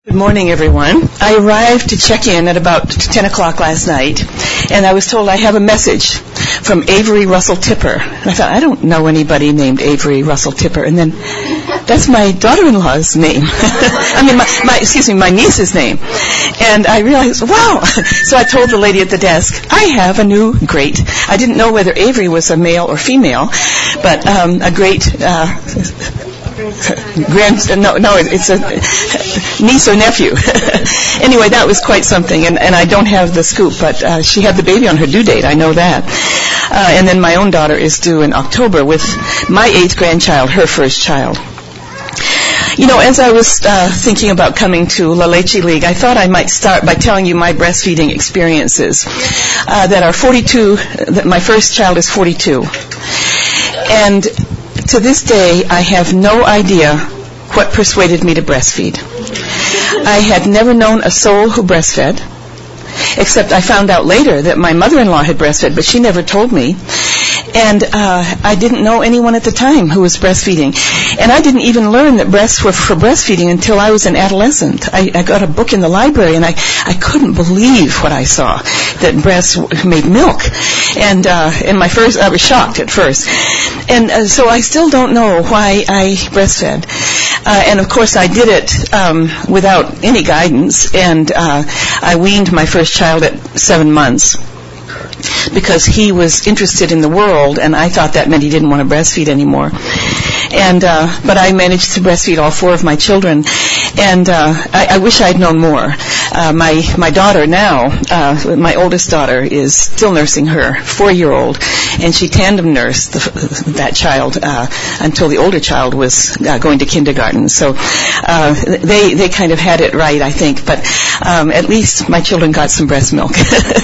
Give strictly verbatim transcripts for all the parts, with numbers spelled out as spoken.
Good morning, everyone. I arrived to check in at about ten o'clock last night, and I was told I have a message from Avery Russell Tipper. And I thought, I don't know anybody named Avery Russell Tipper. And then, that's my daughter-in-law's name. I mean, my, my, excuse me, my niece's name. And I realized, wow. So I told the lady at the desk, I have a new great, I didn't know whether Avery was a male or female, but um, a great... Uh, Grand, no, no, it's a niece or nephew. Anyway, that was quite something, and, and I don't have the scoop, but uh, she had the baby on her due date, I know that. Uh, and then my own daughter is due in October with my eighth grandchild, her first child. You know, as I was uh, thinking about coming to La Leche League, I thought I might start by telling you my breastfeeding experiences uh, that are forty-two, that my first child is forty-two. And to this day, I have no idea what persuaded me to breastfeed. I had never known a soul who breastfed, except I found out later that my mother-in-law had breastfed, but she never told me. And uh, I didn't know anyone at the time who was breastfeeding. And I didn't even learn that breasts were for breastfeeding until I was an adolescent. I, I got a book in the library, and I, I couldn't believe what I saw, that breasts made milk. And uh, in my first, I was shocked at first. And uh, so I still don't know why I breastfed. Uh, and of course I did it um, without any guidance, and uh, I weaned my first child at seven months. Because he was interested in the world, and I thought that meant he didn't want to breastfeed anymore. And uh, but I managed to breastfeed all four of my children, and uh, I, I wish I'd known more. Uh, my my daughter now, uh, my oldest daughter, is still nursing her four-year-old, and she tandem nursed the, that child uh, until the older child was uh, going to kindergarten. So uh, they they kind of had it right, I think. But um, at least my children got some breast milk.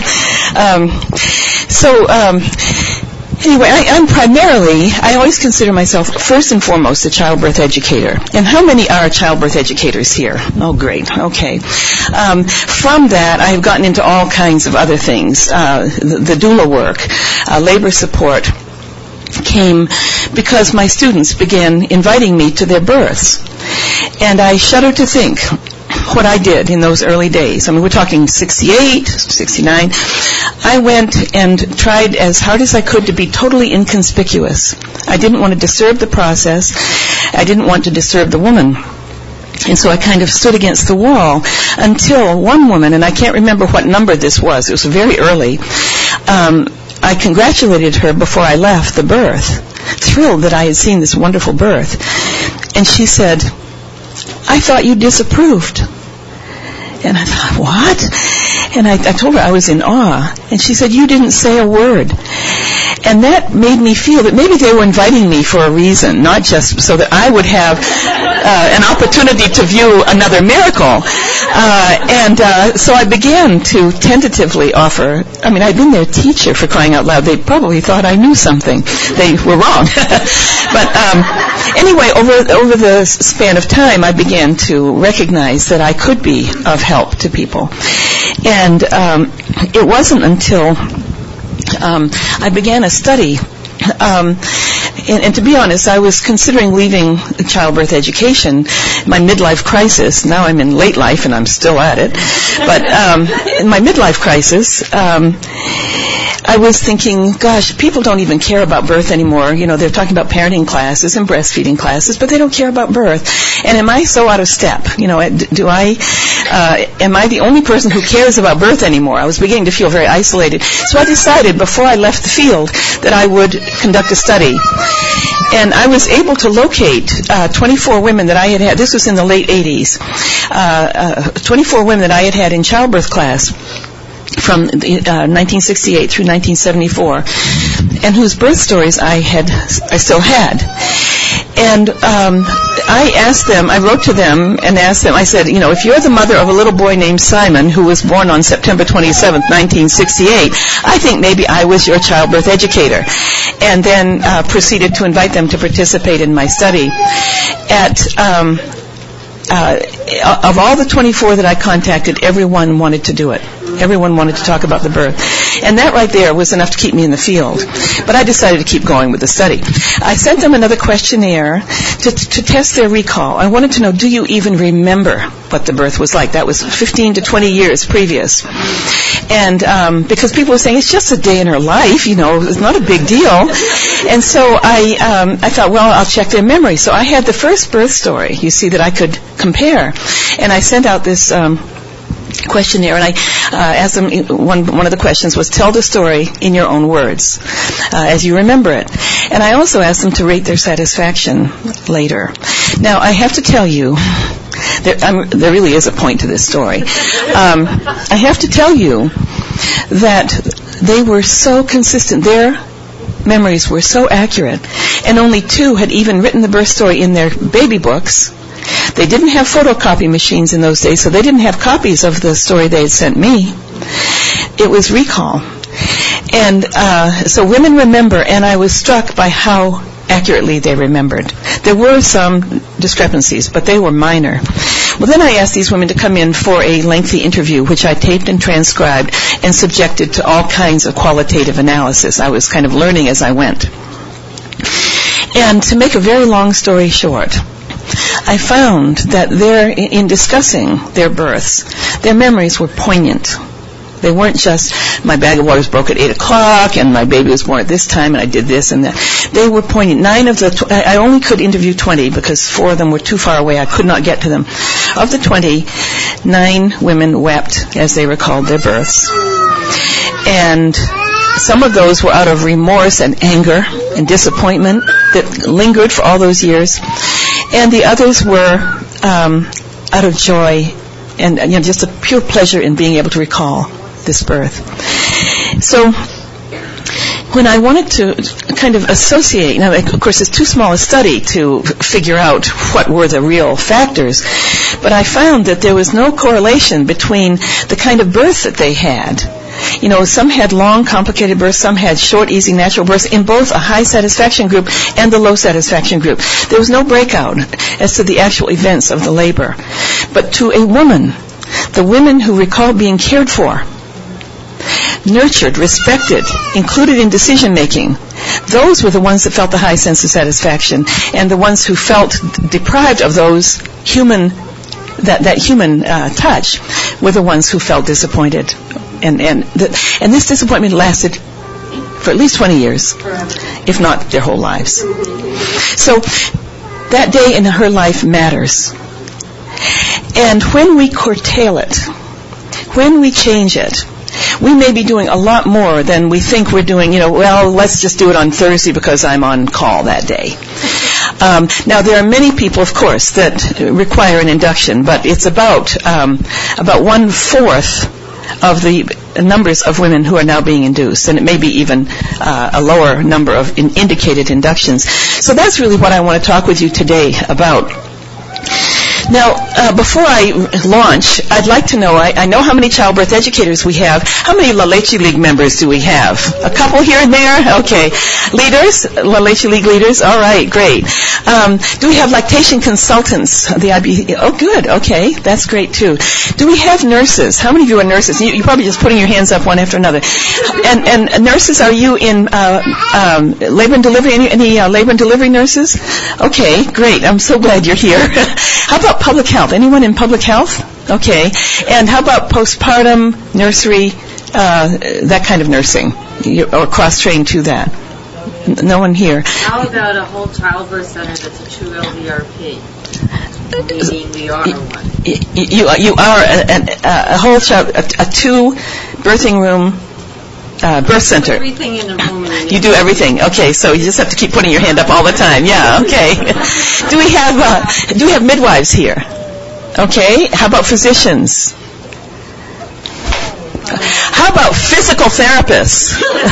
um, so. Um, Anyway, I, I'm primarily, I always consider myself first and foremost a childbirth educator. And how many are childbirth educators here? Oh, great. Okay. Um, from that, I've gotten into all kinds of other things. Uh, the, the doula work, uh, labor support came because my students began inviting me to their births. And I shudder to think what I did in those early days. I mean, we're talking sixty-eight, sixty-nine. I went and tried as hard as I could to be totally inconspicuous. I didn't want to disturb the process. I didn't want to disturb the woman. And so I kind of stood against the wall until one woman, and I can't remember what number this was, it was very early, um, I congratulated her before I left the birth, thrilled that I had seen this wonderful birth. And she said, I thought you disapproved. And I thought, what? And I, I told her I was in awe. And she said, you didn't say a word. And that made me feel that maybe they were inviting me for a reason, not just so that I would have uh, an opportunity to view another miracle. Uh, and uh, so I began to tentatively offer. I mean, I'd been their teacher, for crying out loud. They probably thought I knew something. They were wrong. But um, anyway, over over the span of time, I began to recognize that I could be of help to people. And um, it wasn't until um, I began a study. Um, and, and to be honest, I was considering leaving childbirth education, my midlife crisis. Now I'm in late life and I'm still at it. But um, in my midlife crisis, um, I was thinking, gosh, people don't even care about birth anymore. You know, they're talking about parenting classes and breastfeeding classes, but they don't care about birth. And am I so out of step? You know, do I, uh, am I the only person who cares about birth anymore? I was beginning to feel very isolated. So I decided before I left the field that I would conduct a study. And I was able to locate uh, twenty-four women that I had had, this was in the late eighties, uh, uh, twenty-four women that I had had in childbirth class from uh, nineteen sixty-eight through nineteen seventy-four, and whose birth stories I had, I still had. And um, I asked them, I wrote to them and asked them, I said, you know, if you're the mother of a little boy named Simon who was born on September twenty-seventh, nineteen sixty-eight, I think maybe I was your childbirth educator. And then uh, proceeded to invite them to participate in my study. At um, uh, of all the twenty-four that I contacted, everyone wanted to do it. Everyone wanted to talk about the birth. And that right there was enough to keep me in the field. But I decided to keep going with the study. I sent them another questionnaire to, to test their recall. I wanted to know, do you even remember what the birth was like? That was fifteen to twenty years previous. And um, because people were saying, it's just a day in her life, you know, it's not a big deal. And so I um, I thought, well, I'll check their memory. So I had the first birth story, you see, that I could compare. And I sent out this um, questionnaire, and I uh, asked them, one, one of the questions was, tell the story in your own words, uh, as you remember it. And I also asked them to rate their satisfaction later. Now, I have to tell you, there, um, there really is a point to this story. Um, I have to tell you that they were so consistent. Their memories were so accurate, and only two had even written the birth story in their baby books. They didn't have photocopy machines in those days, so they didn't have copies of the story they had sent me. It was recall. And uh, so women remember, and I was struck by how accurately they remembered. There were some discrepancies, but they were minor. Well, then I asked these women to come in for a lengthy interview, which I taped and transcribed and subjected to all kinds of qualitative analysis. I was kind of learning as I went. And to make a very long story short, I found that their, in discussing their births, their memories were poignant. They weren't just, my bag of waters broke at eight o'clock, and my baby was born at this time, and I did this and that. They were poignant. Nine of the, tw- I only could interview twenty, because four of them were too far away. I could not get to them. Of the twenty, nine women wept as they recalled their births. And some of those were out of remorse and anger and disappointment that lingered for all those years. And the others were um, out of joy and, you know, just a pure pleasure in being able to recall this birth. So when I wanted to kind of associate, now of course it's too small a study to figure out what were the real factors, but I found that there was no correlation between the kind of birth that they had. You know, some had long, complicated births, some had short, easy, natural births in both a high satisfaction group and the low satisfaction group. There was no breakout as to the actual events of the labor. But to a woman, the women who recalled being cared for, nurtured, respected, included in decision-making, those were the ones that felt the high sense of satisfaction, and the ones who felt deprived of those human, that, that human uh, touch were the ones who felt disappointed. And and the, and this disappointment lasted for at least twenty years, if not their whole lives. So that day in her life matters. And when we curtail it, when we change it, we may be doing a lot more than we think we're doing. You know, well, let's just do it on Thursday because I'm on call that day. Um, now, there are many people, of course, that require an induction, but it's about um, about one fourth of the numbers of women who are now being induced, and it may be even uh, a lower number of in indicated inductions. So that's really what I want to talk with you today about. Now, uh, before I launch, I'd like to know, I, I know how many childbirth educators we have. How many La Leche League members do we have? A couple here and there? Okay. Leaders? La Leche League leaders? All right, great. Um, do we have lactation consultants? The I B, oh, good. Okay, that's great, too. Do we have nurses? How many of you are nurses? You, you're probably just putting your hands up one after another. And, and nurses, are you in uh, um, labor and delivery? Any, any uh, labor and delivery nurses? Okay, great. I'm so glad you're here. How about public health? Anyone in public health? Okay. And how about postpartum, nursery, uh, that kind of nursing, or cross-trained to that? No one here. How about a whole childbirth center that's a true L D R P? Meaning we are one. You, you are a, a, a whole child, a, a two birthing room uh, birth center. Everything in the room. You do everything. Okay, so you just have to keep putting your hand up all the time. Yeah. Okay. Do we have uh, do we have midwives here? Okay. How about physicians? How about physical therapists?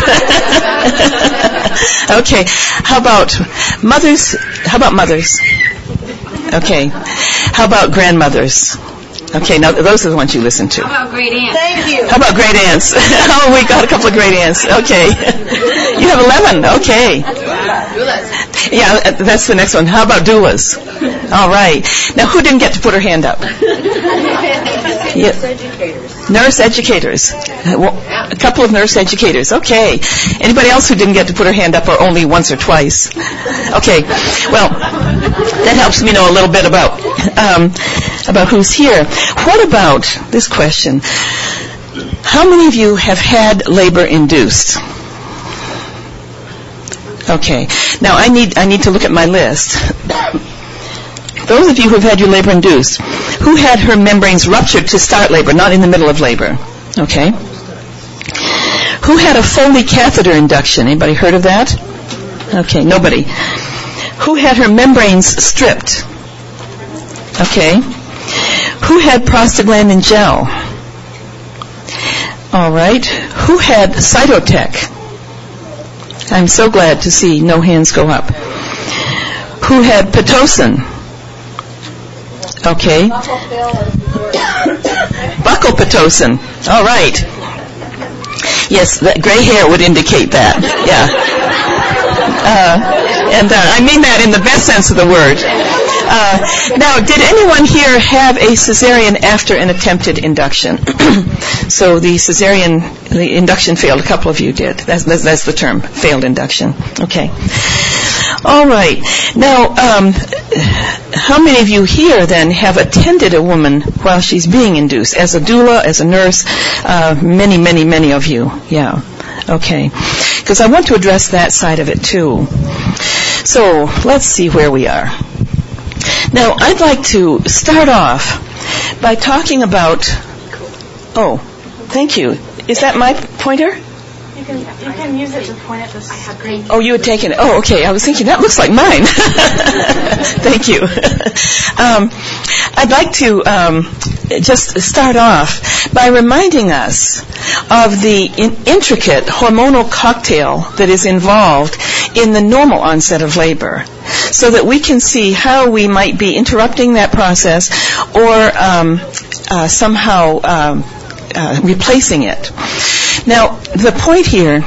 Okay. How about mothers? How about mothers? Okay. How about grandmothers? Okay, now those are the ones you listen to. How about great aunts? Thank you. How about great aunts? Oh, we got a couple of great aunts. Okay. You have eleven. Okay. Yeah, that's the next one. How about doulas? All right. Now, who didn't get to put her hand up? Yes. Educators. Nurse educators. A couple of nurse educators. Okay. Anybody else who didn't get to put her hand up, or only once or twice? Okay. Well, that helps me know a little bit about um, about who's here. What about this question? How many of you have had labor-induced? Okay. Now I need I need to look at my list. Those of you who have had your labor-induced, who had her membranes ruptured to start labor, not in the middle of labor? Okay. Who had a Foley catheter induction? Anybody heard of that? Okay, nobody. Who had her membranes stripped? Okay. Who had prostaglandin gel? All right. Who had Cytotec? I'm so glad to see no hands go up. Who had Pitocin? Okay. Buccal Pitocin. All right. Yes, that gray hair would indicate that. Yeah. Uh, and uh, I mean that in the best sense of the word. Uh, now, did anyone here have a cesarean after an attempted induction? So the cesarean, the induction failed. A couple of you did. That's, that's, that's the term, failed induction. Okay. All right. Now, um, how many of you here then have attended a woman while she's being induced? As a doula, as a nurse? Uh, many, many, many of you. Yeah. Okay. Because I want to address that side of it too. So, let's see where we are. Now, I'd like to start off by talking about... Oh, thank you. Is that my pointer? You can, you can use it to point at the screen. Oh, you had taken it. Oh, okay. I was thinking, that looks like mine. Thank you. um, I'd like to um, just start off by reminding us of the in- intricate hormonal cocktail that is involved in the normal onset of labor, so that we can see how we might be interrupting that process or um, uh, somehow um, uh, replacing it. Now, the point here,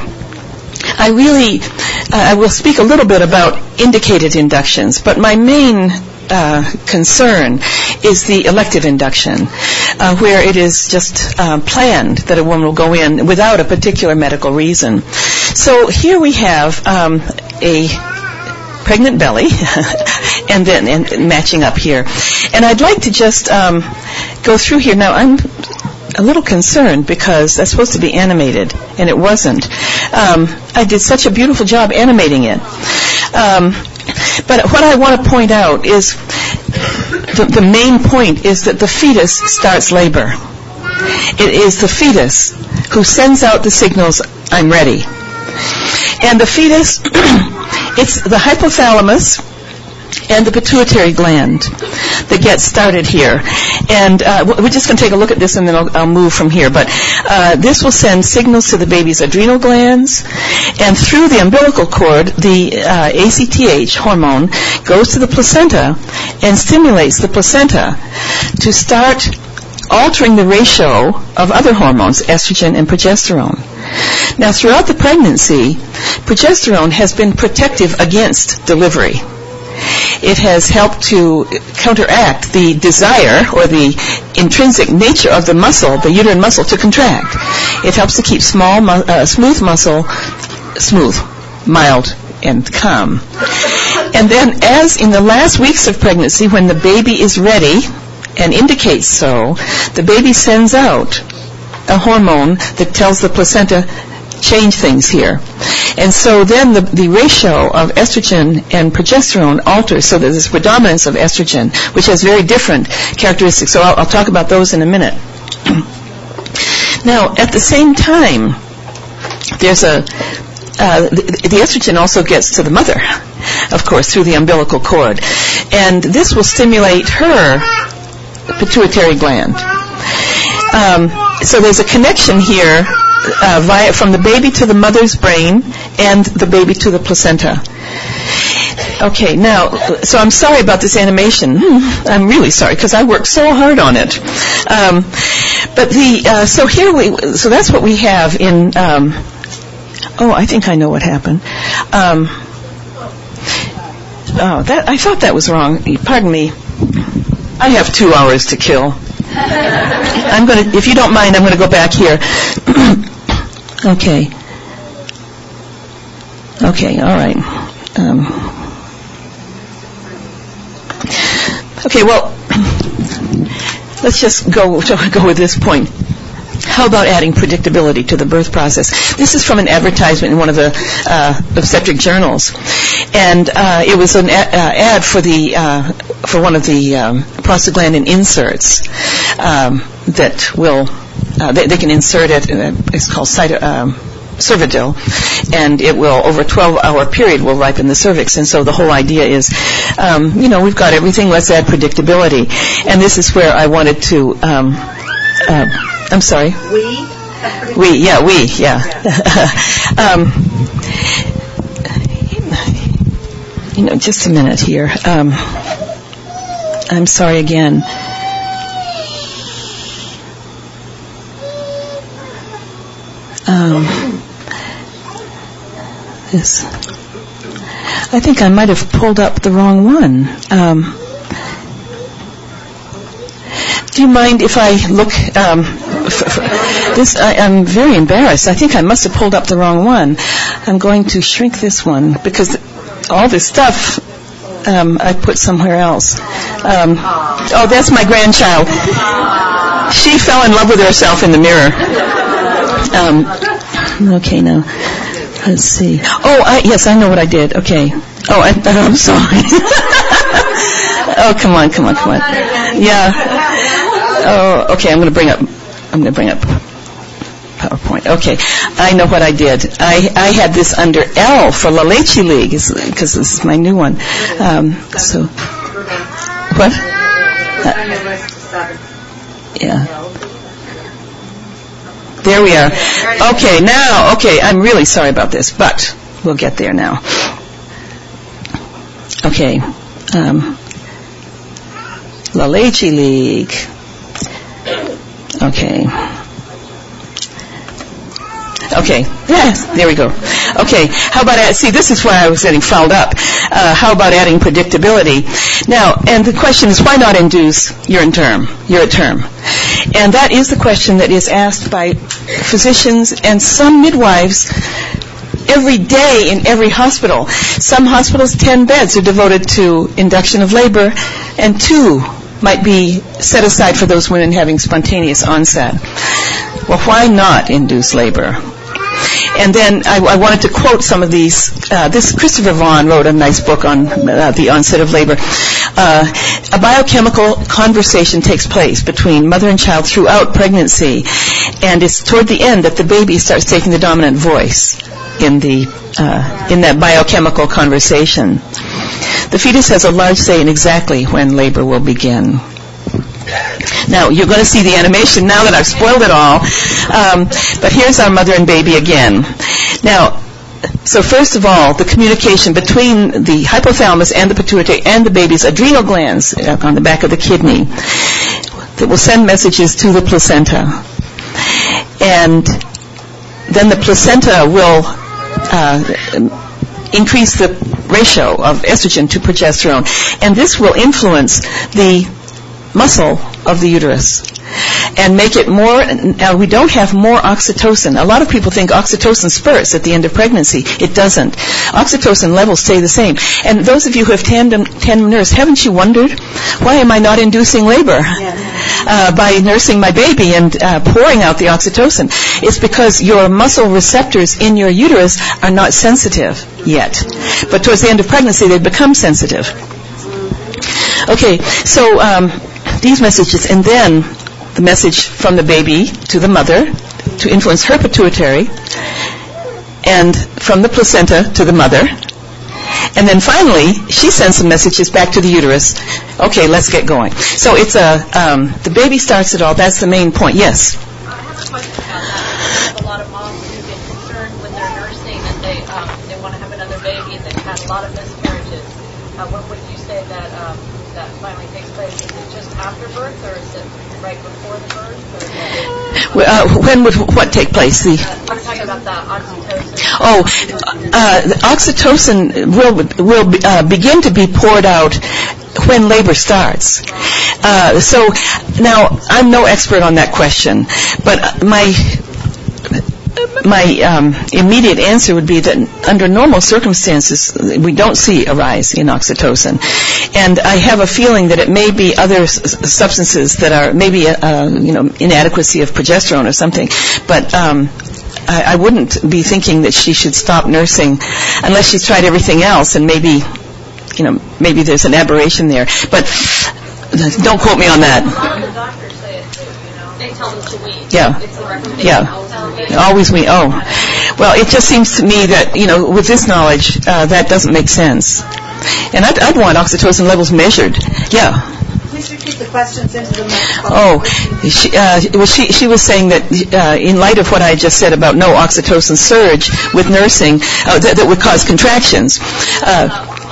I really, uh, I will speak a little bit about indicated inductions, but my main uh, concern is the elective induction, uh, where it is just uh, planned that a woman will go in without a particular medical reason. So here we have um, a pregnant belly, and then and matching up here. And I'd like to just um, go through here. Now, I'm a little concerned because that's supposed to be animated, and it wasn't. Um, I did such a beautiful job animating it. Um, but what I want to point out is the, the main point is that the fetus starts labor. It is the fetus who sends out the signals, I'm ready. And the fetus, it's the hypothalamus and the pituitary gland that gets started here. And uh, we're just going to take a look at this, and then I'll, I'll move from here. But uh, this will send signals to the baby's adrenal glands, and through the umbilical cord, the uh, A C T H hormone goes to the placenta and stimulates the placenta to start altering the ratio of other hormones, estrogen and progesterone. Now, throughout the pregnancy, progesterone has been protective against delivery. It has helped to counteract the desire or the intrinsic nature of the muscle, the uterine muscle, to contract. It helps to keep small, mu- uh, smooth muscle smooth, mild, and calm. And then, as in the last weeks of pregnancy, when the baby is ready and indicates so, the baby sends out a hormone that tells the placenta, change things here. And so then the, the ratio of estrogen and progesterone alters, so that there's predominance of estrogen, which has very different characteristics. So I'll, I'll talk about those in a minute. Now, at the same time, there's a uh, the, the estrogen also gets to the mother, of course, through the umbilical cord. And this will stimulate her pituitary gland. Um, so there's a connection here Uh, via from the baby to the mother's brain and the baby to the placenta. Okay, now, so I'm sorry about this animation. I'm really sorry because I worked so hard on it. Um, but the uh, so here we so that's what we have in. Um, oh, I think I know what happened. Um, oh, that I thought that was wrong. Pardon me. I have two hours to kill. I'm going to, if you don't mind, I'm going to go back here. Okay. Okay, all right. Um, okay, well, let's just go go with this point. How about adding predictability to the birth process? This is from an advertisement in one of the uh, obstetric journals, and uh, it was an a- uh, ad for the uh, for one of the um, prostaglandin inserts um, that will uh, they, they can insert it. Uh, it's called cyto, um, Cervidil, and it will, over a twelve-hour period, will ripen the cervix. And so the whole idea is, um, you know, we've got everything. Let's add predictability, and this is where I wanted to. Um, uh, I'm sorry. We? We, yeah, we, yeah. um, you know, just a minute here. Um, I'm sorry again. Um, this. I think I might have pulled up the wrong one. Um, do you mind if I look? Um, for, for this, I, I'm very embarrassed. I think I must have pulled up the wrong one. I'm going to shrink this one because all this stuff um, I put somewhere else. Um, oh, that's my grandchild. She fell in love with herself in the mirror. Um, okay, now let's see. Oh, I, yes, I know what I did. Okay. Oh, I, I'm sorry. Oh, come on, come on, come on. Yeah. Oh, okay. I'm going to bring up. I'm going to bring up PowerPoint. Okay. I know what I did. I I had this under L for La Leche League because this is my new one. Um, so what? Uh, yeah. There we are. Okay, now, okay, I'm really sorry about this, but we'll get there now. Okay. Um, La Leche League. Okay. Okay. Yes, there we go. Okay. How about, add, see, this is why I was getting fouled up. Uh, how about adding predictability? Now, and the question is, why not induce urine term, urine term? And that is the question that is asked by physicians and some midwives every day in every hospital. Some hospitals, ten beds are devoted to induction of labor, and two might be set aside for those women having spontaneous onset. Well, why not induce labor? And then I, I wanted to quote some of these. Uh, this Christopher Vaughan wrote a nice book on uh, the onset of labor. Uh, a biochemical conversation takes place between mother and child throughout pregnancy, and it's toward the end that the baby starts taking the dominant voice in the uh, in that biochemical conversation. The fetus has a large say in exactly when labor will begin. Now, you're going to see the animation now that I've spoiled it all. Um, but here's our mother and baby again. Now, so first of all, the communication between the hypothalamus and the pituitary and the baby's adrenal glands on the back of the kidney that will send messages to the placenta. And then the placenta will uh, increase the ratio of estrogen to progesterone. And this will influence the muscle of the uterus and make it more. Now, we don't have more oxytocin. A lot of people think oxytocin spurts at the end of pregnancy. It doesn't. Oxytocin levels stay the same. And those of you who have tandem, tandem nursed, haven't you wondered, why am I not inducing labor uh, by nursing my baby and uh, pouring out the oxytocin? It's because your muscle receptors in your uterus are not sensitive yet. But towards the end of pregnancy, they become sensitive. Okay, so um, these messages, and then the message from the baby to the mother to influence her pituitary, and from the placenta to the mother, and then finally she sends some messages back to the uterus. Okay, let's get going. So it's a um, the baby starts it all. That's the main point. Yes. I have a question about that. I have a lot of moms who get concerned when they're nursing and they um, they want to have another baby and they've had a lot of miscarriages. Uh, what would you say that um, that finally takes place? Is it just after birth, or is it right before the birth? Or Uh, when would what take place? The I'm talking about the oxytocin. Oh, uh, the oxytocin will will uh, begin to be poured out when labor starts. Uh, so now I'm no expert on that question, but my my um, immediate answer would be that under normal circumstances we don't see a rise in oxytocin, and I have a feeling that it may be other s- substances that are maybe a, a you know inadequacy of progesterone or something, but. Um, I, I wouldn't be thinking that she should stop nursing unless she's tried everything else, and maybe, you know, maybe there's an aberration there. But don't quote me on that. A lot of the doctors say it too, you know. They tell them to wean. Yeah. It's a recommendation. Yeah. Always we. Oh, well, it just seems to me that you know, with this knowledge, uh, that doesn't make sense. And I'd, I'd want oxytocin levels measured. Yeah. Please repeat the questions into the microphone. Oh, she, uh, well, she, she was saying that uh, in light of what I just said about no oxytocin surge with nursing, uh, that, that would cause contractions. Uh,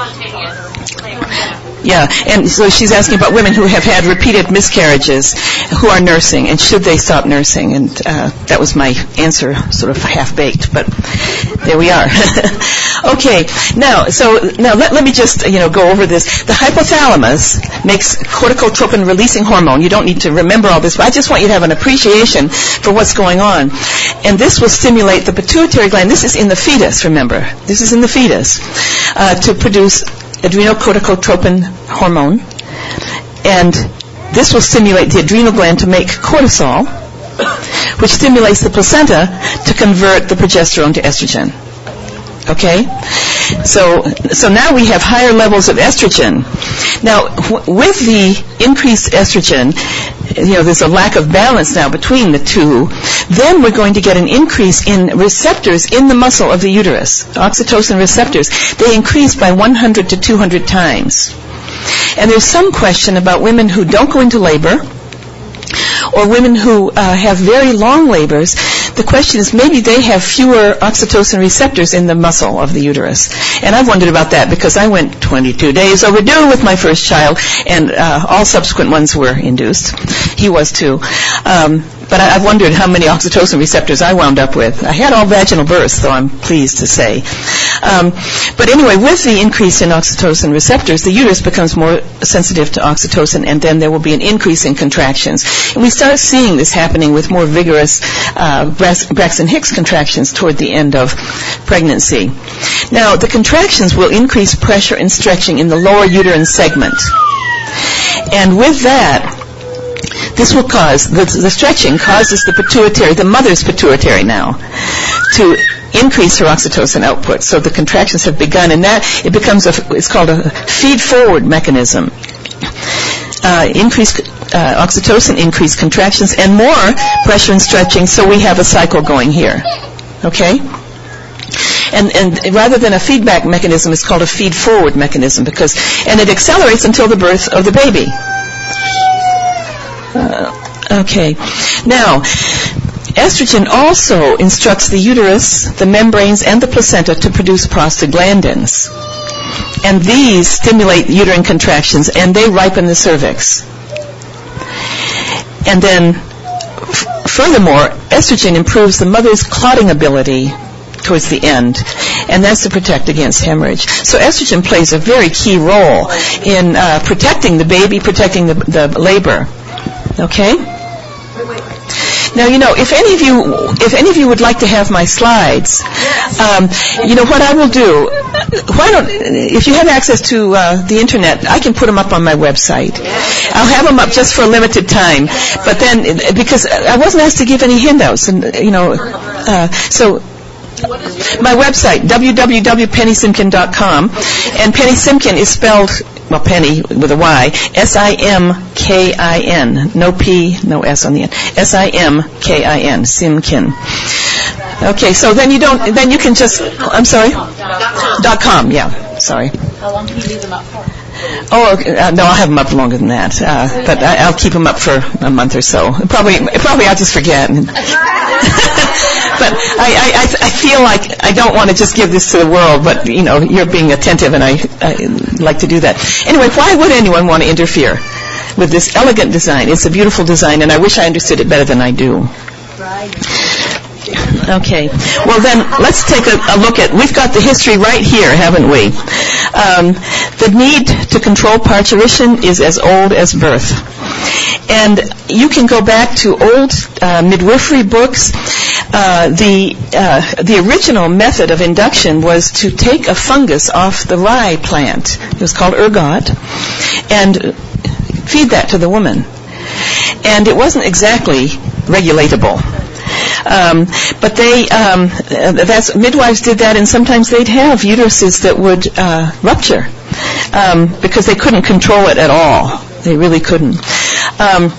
yeah, and so she's asking about women who have had repeated miscarriages who are nursing, and should they stop nursing? And uh, that was my answer, sort of half-baked, but there we are. Okay, now, so now let, let me just, you know, go over this. The hypothalamus makes corticotropin-releasing hormone. You don't need to remember all this, but I just want you to have an appreciation for what's going on. And this will stimulate the pituitary gland. This is in the fetus, remember. This is in the fetus, uh, to produce adrenocorticotropin hormone. And this will stimulate the adrenal gland to make cortisol, which stimulates the placenta to convert the progesterone to estrogen. Okay? So so now we have higher levels of estrogen. Now, w- with the increased estrogen, you know, there's a lack of balance now between the two. Then we're going to get an increase in receptors in the muscle of the uterus, oxytocin receptors. They increase by one hundred to two hundred times. And there's some question about women who don't go into labor or women who uh, have very long labors. The question is maybe they have fewer oxytocin receptors in the muscle of the uterus. And I've wondered about that because I went twenty-two days overdue with my first child, and uh, all subsequent ones were induced. He was too. Um, but I, I've wondered how many oxytocin receptors I wound up with. I had all vaginal births, though I'm pleased to say. Um, but anyway, with the increase in oxytocin receptors, the uterus becomes more sensitive to oxytocin, and then there will be an increase in contractions. And we start seeing this happening with more vigorous uh, Braxton Hicks contractions toward the end of pregnancy. Now, the contractions will increase pressure and stretching in the lower uterine segment. And with that, this will cause, the, the stretching causes the pituitary, the mother's pituitary now, to increase her oxytocin output. So the contractions have begun, and that, it becomes a, it's called a feed-forward mechanism. Uh, increased uh, oxytocin, increased contractions, and more pressure and stretching, so we have a cycle going here. Okay? And, and rather than a feedback mechanism, it's called a feed-forward mechanism, because, and it accelerates until the birth of the baby. Uh, okay. Now, estrogen also instructs the uterus, the membranes, and the placenta to produce prostaglandins. And these stimulate uterine contractions, and they ripen the cervix. And then, f- furthermore, estrogen improves the mother's clotting ability towards the end, and that's to protect against hemorrhage. So estrogen plays a very key role in uh, protecting the baby, protecting the, the labor. Okay? Now, you know, if any of you, if any of you would like to have my slides, um, you know what I will do. Why don't, if you have access to uh, the internet, I can put them up on my website. I'll have them up just for a limited time. But then, because I wasn't asked to give any handouts, and you know, uh, so. My website, w w w dot penny simkin dot com, and Penny Simkin is spelled, well, Penny with a Y, S I M K I N, no P, no S on the end, S I M K I N, Simkin. Okay, so then you don't, then you can just, I'm sorry? Dot com, yeah, sorry. How long can you leave them up for? Oh, uh, no, I'll have them up longer than that, uh, but I, I'll keep them up for a month or so. Probably, probably I'll just forget. But I, I, I feel like I don't want to just give this to the world, but, you know, you're being attentive, and I, I like to do that. Anyway, why would anyone want to interfere with this elegant design? It's a beautiful design, and I wish I understood it better than I do. Okay. Well, then, let's take a, a look at, we've got the history right here, haven't we? Um, the need to control parturition is as old as birth. And you can go back to old uh, midwifery books. Uh, the uh, the original method of induction was to take a fungus off the rye plant. It was called ergot, and feed that to the woman. And it wasn't exactly regulatable. Um, but they, um, that's, midwives did that, and sometimes they'd have uteruses that would uh, rupture um, because they couldn't control it at all. They really couldn't. Um,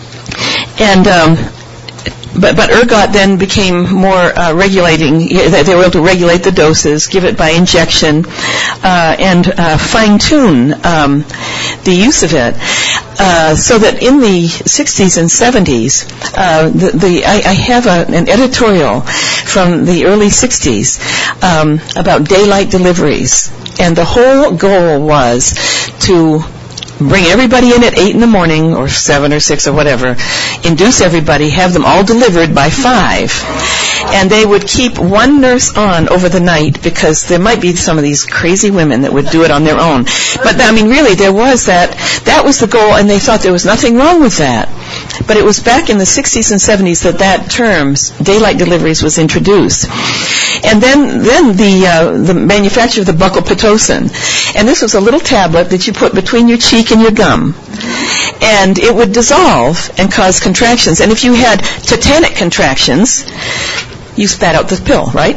and um, but but ergot then became more uh, regulating. They were able to regulate the doses, give it by injection, uh, and uh, fine-tune um, the use of it. Uh, so that in the sixties and seventies, uh, the, the I, I have a, an editorial from the early sixties um, about daylight deliveries, and the whole goal was to bring everybody in at eight in the morning, or seven or six or whatever, induce everybody, have them all delivered by five. And they would keep one nurse on over the night because there might be some of these crazy women that would do it on their own. But, I mean, really, there was that. That was the goal, and they thought there was nothing wrong with that. But it was back in the sixties and seventies that that term, daylight deliveries, was introduced. And then then the uh, the manufacture of the buccal Pitocin. And this was a little tablet that you put between your cheek and your gum. And it would dissolve and cause contractions. And if you had tetanic contractions, you spat out the pill, right?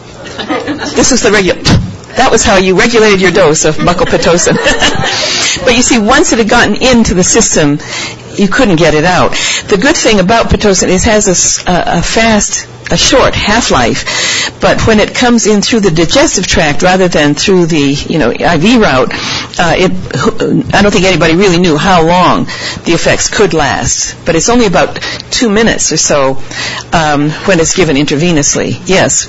This is the regular. That was how you regulated your dose of buccal Pitocin. But you see, once it had gotten into the system, you couldn't get it out. The good thing about Pitocin is it has a, a, a fast, a short half-life, but when it comes in through the digestive tract rather than through the, you know, I V route, uh, it, I don't think anybody really knew how long the effects could last. But it's only about two minutes or so um, when it's given intravenously. Yes.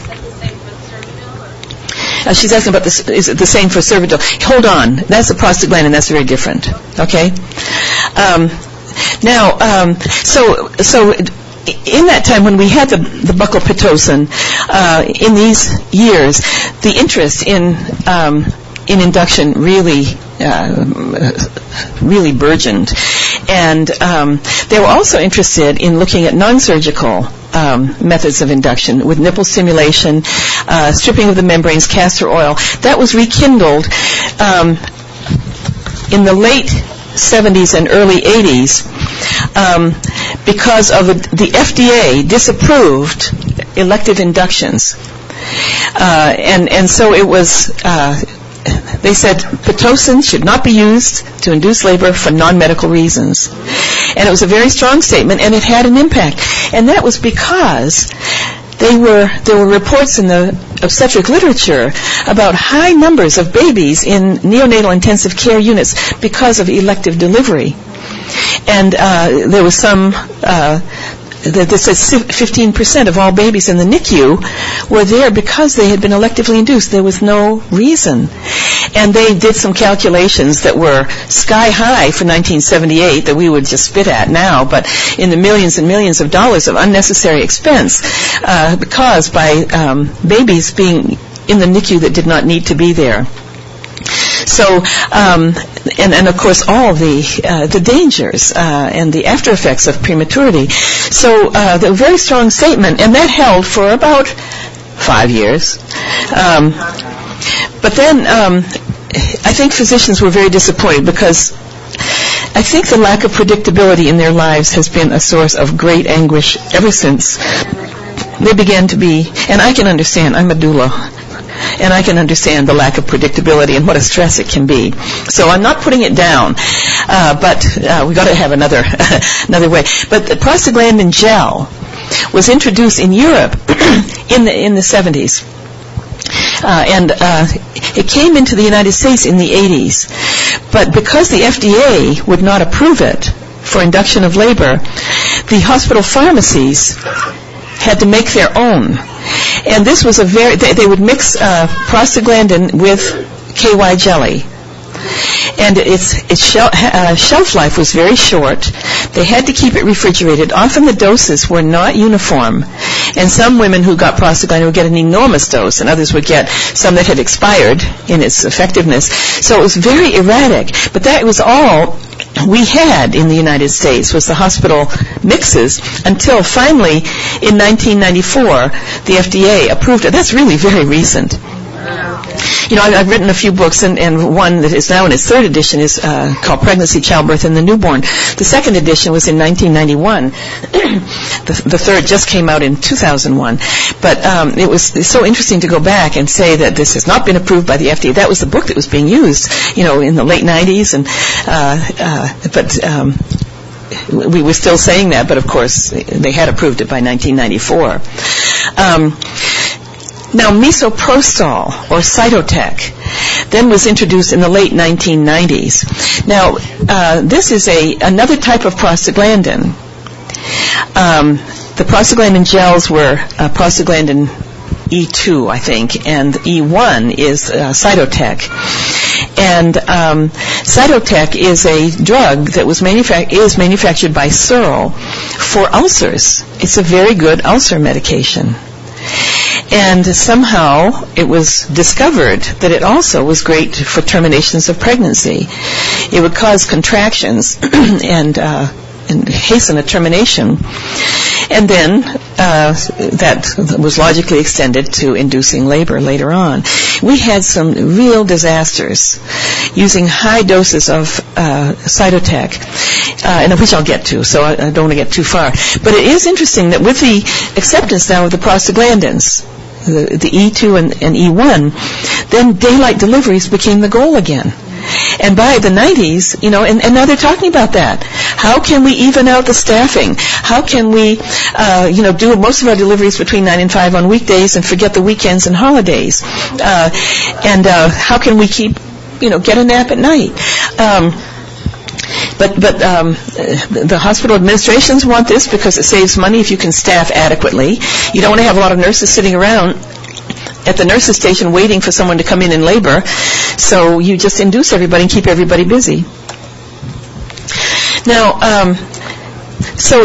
Uh, she's asking about this. Is it the same for Cervidil? Hold on. That's a prostaglandin. That's very different. Okay. Um, now, um, so so in that time when we had the, the buccal Pitocin, uh, in these years, the interest in um, in induction really uh, really burgeoned, and um, they were also interested in looking at non-surgical Um, methods of induction with nipple stimulation, uh, stripping of the membranes, castor oil. That was rekindled um, in the late seventies and early eighties um, because of a, the F D A disapproved elective inductions. Uh, and, and so it was... Uh, They said Pitocin should not be used to induce labor for non-medical reasons. And it was a very strong statement, and it had an impact. And that was because they were there were reports in the obstetric literature about high numbers of babies in neonatal intensive care units because of elective delivery. And uh, there was some... Uh, This says fifteen percent of all babies in the N I C U were there because they had been electively induced. There was no reason. And they did some calculations that were sky high for nineteen seventy-eight that we would just spit at now, but in the millions and millions of dollars of unnecessary expense uh, caused by um, babies being in the N I C U that did not need to be there. So, um, and, and of course, all the uh, the dangers uh, and the after effects of prematurity. So, uh, the very strong statement, and that held for about five years. Um, but then, um, I think physicians were very disappointed because I think the lack of predictability in their lives has been a source of great anguish ever since they began to be. And I can understand. I'm a doula. And I can understand the lack of predictability and what a stress it can be. So I'm not putting it down, uh, but uh, we've got to have another another way. But the prostaglandin gel was introduced in Europe in the in the seventies, uh, and uh, it came into the United States in the eighties. But because the F D A would not approve it for induction of labor, the hospital pharmacies had to make their own. And this was a very, they, they would mix uh, prostaglandin with K Y jelly. And its, its shel- uh, shelf life was very short. They had to keep it refrigerated. Often the doses were not uniform. And some women who got prostaglandin would get an enormous dose, and others would get some that had expired in its effectiveness. So it was very erratic. But that was all we had in the United States, was the hospital mixes, until finally in nineteen ninety-four the F D A approved it. That's really very recent. You know, I've written a few books, and, and one that is now in its third edition is uh, called Pregnancy, Childbirth, and the Newborn. The second edition was in nineteen ninety-one. the, the third just came out in two thousand one. But um, it was so interesting to go back and say that this has not been approved by the F D A. That was the book that was being used, you know, in the late nineties. And uh, uh, but um, we were still saying that, but of course they had approved it by nineteen ninety-four. Um, Now, misoprostol, or Cytotec, then was introduced in the late nineteen nineties. Now, uh, this is a another type of prostaglandin. Um, the prostaglandin gels were uh, prostaglandin E two, I think, and E one is uh, Cytotec. And um, Cytotec is a drug that was manufa- is manufactured by Searle for ulcers. It's a very good ulcer medication. And somehow it was discovered that it also was great for terminations of pregnancy. It would cause contractions and, uh, and hasten a termination. And then uh, that was logically extended to inducing labor later on. We had some real disasters using high doses of uh, Cytotec, uh, and which I'll get to, so I, I don't want to get too far. But it is interesting that with the acceptance now of the prostaglandins, the, the E two and, and E one, then daylight deliveries became the goal again. And by the nineties, you know, and, and now they're talking about that. How can we even out the staffing? How can we, uh, you know, do most of our deliveries between nine and five on weekdays and forget the weekends and holidays? Uh, and uh, how can we keep, you know, get a nap at night? Um, But but um, the hospital administrations want this because it saves money if you can staff adequately. You don't want to have a lot of nurses sitting around at the nurses' station waiting for someone to come in in labor. So you just induce everybody and keep everybody busy. Now, um, so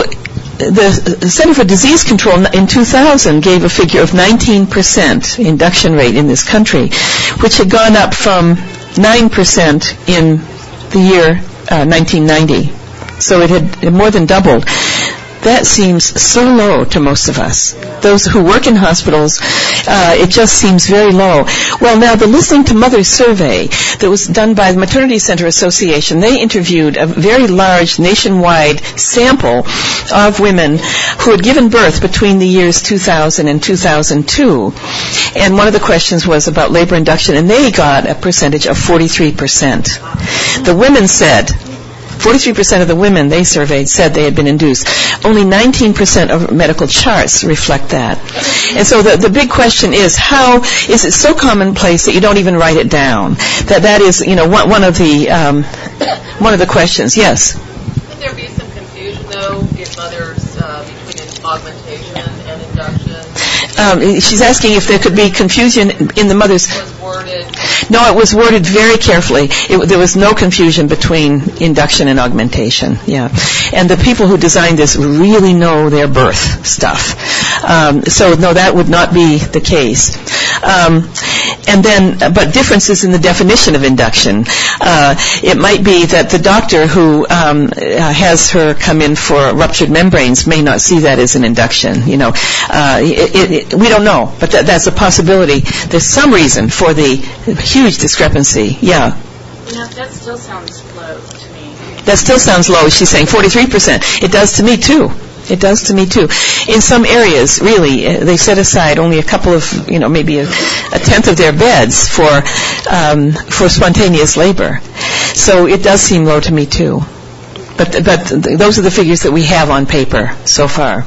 the Center for Disease Control in two thousand gave a figure of nineteen percent induction rate in this country, which had gone up from nine percent in the year Uh, nineteen ninety. So it had more than doubled. That seems so low to most of us. Those who work in hospitals, uh, it just seems very low. Well, now, the Listening to Mothers survey that was done by the Maternity Center Association, they interviewed a very large nationwide sample of women who had given birth between the years two thousand and two thousand two. And one of the questions was about labor induction, and they got a percentage of forty-three percent. The women said, forty-three percent of the women they surveyed said they had been induced. Only nineteen percent of medical charts reflect that. And so the, the big question is, how is it so commonplace that you don't even write it down? That that is, you know, one, one of the um, one of the questions. Yes. Could there be some confusion, though, in mothers uh, between augmentation and induction? Um, she's asking if there could be confusion in the mothers. Was worded. No, it was worded very carefully. It, there was no confusion between induction and augmentation. Yeah, and the people who designed this really know their birth stuff. Um, so no, that would not be the case. Um, and then, but differences in the definition of induction. Uh, it might be that the doctor who um, uh, has her come in for ruptured membranes may not see that as an induction. You know, uh, it, it, it, we don't know, but that, that's a possibility. There's some reason for the huge discrepancy. Yeah. You know, that still sounds low to me. That still sounds low. She's saying forty-three percent. It does to me too. It does to me too. In some areas, really, they set aside only a couple of, you know, maybe a, a tenth of their beds for um, for spontaneous labor. So it does seem low to me too. But but those are the figures that we have on paper so far.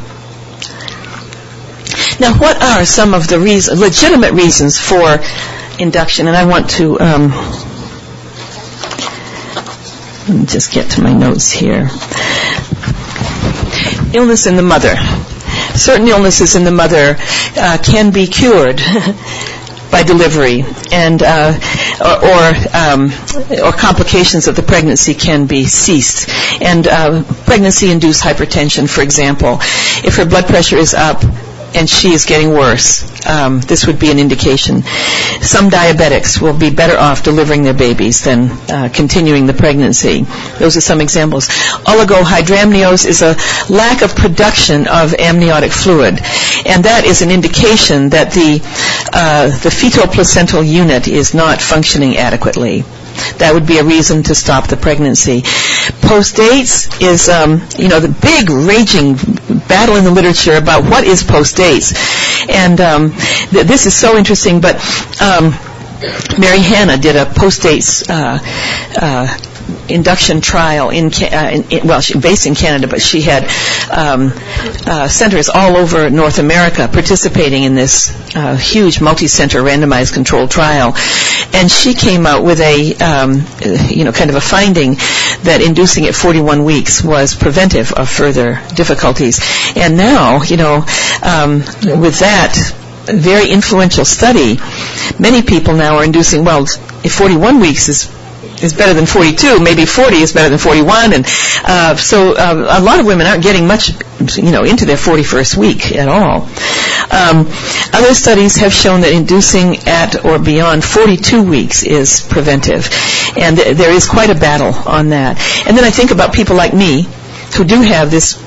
Now, what are some of the reason, legitimate reasons for induction? And I want to um, let me just get to my notes here. Illness in the mother. Certain illnesses in the mother uh, can be cured by delivery, and uh, or or, um, or complications of the pregnancy can be ceased. And uh, pregnancy-induced hypertension, for example, if her blood pressure is up and she is getting worse, um, this would be an indication. Some diabetics will be better off delivering their babies than uh, continuing the pregnancy. Those are some examples. Oligohydramnios is a lack of production of amniotic fluid, and that is an indication that the uh, the fetal-placental unit is not functioning adequately. That would be a reason to stop the pregnancy. Post-dates is, um, you know, the big raging battle in the literature about what is post-dates. And um, th- this is so interesting, but um, Mary Hanna did a post-dates uh, uh, induction trial in, uh, in, in well, she's based in Canada, but she had um, uh, centers all over North America participating in this uh, huge multi-center randomized controlled trial, and she came out with a um, you know kind of a finding that inducing at forty-one weeks was preventive of further difficulties. And now, you know, um, with that very influential study, many people now are inducing. Well, if forty-one weeks is is better than forty-two, maybe forty is better than forty-one, and uh, so uh, a lot of women aren't getting much, you know, into their forty-first week at all. Um, other studies have shown that inducing at or beyond forty-two weeks is preventive, and th- there is quite a battle on that. And then I think about people like me who do have this.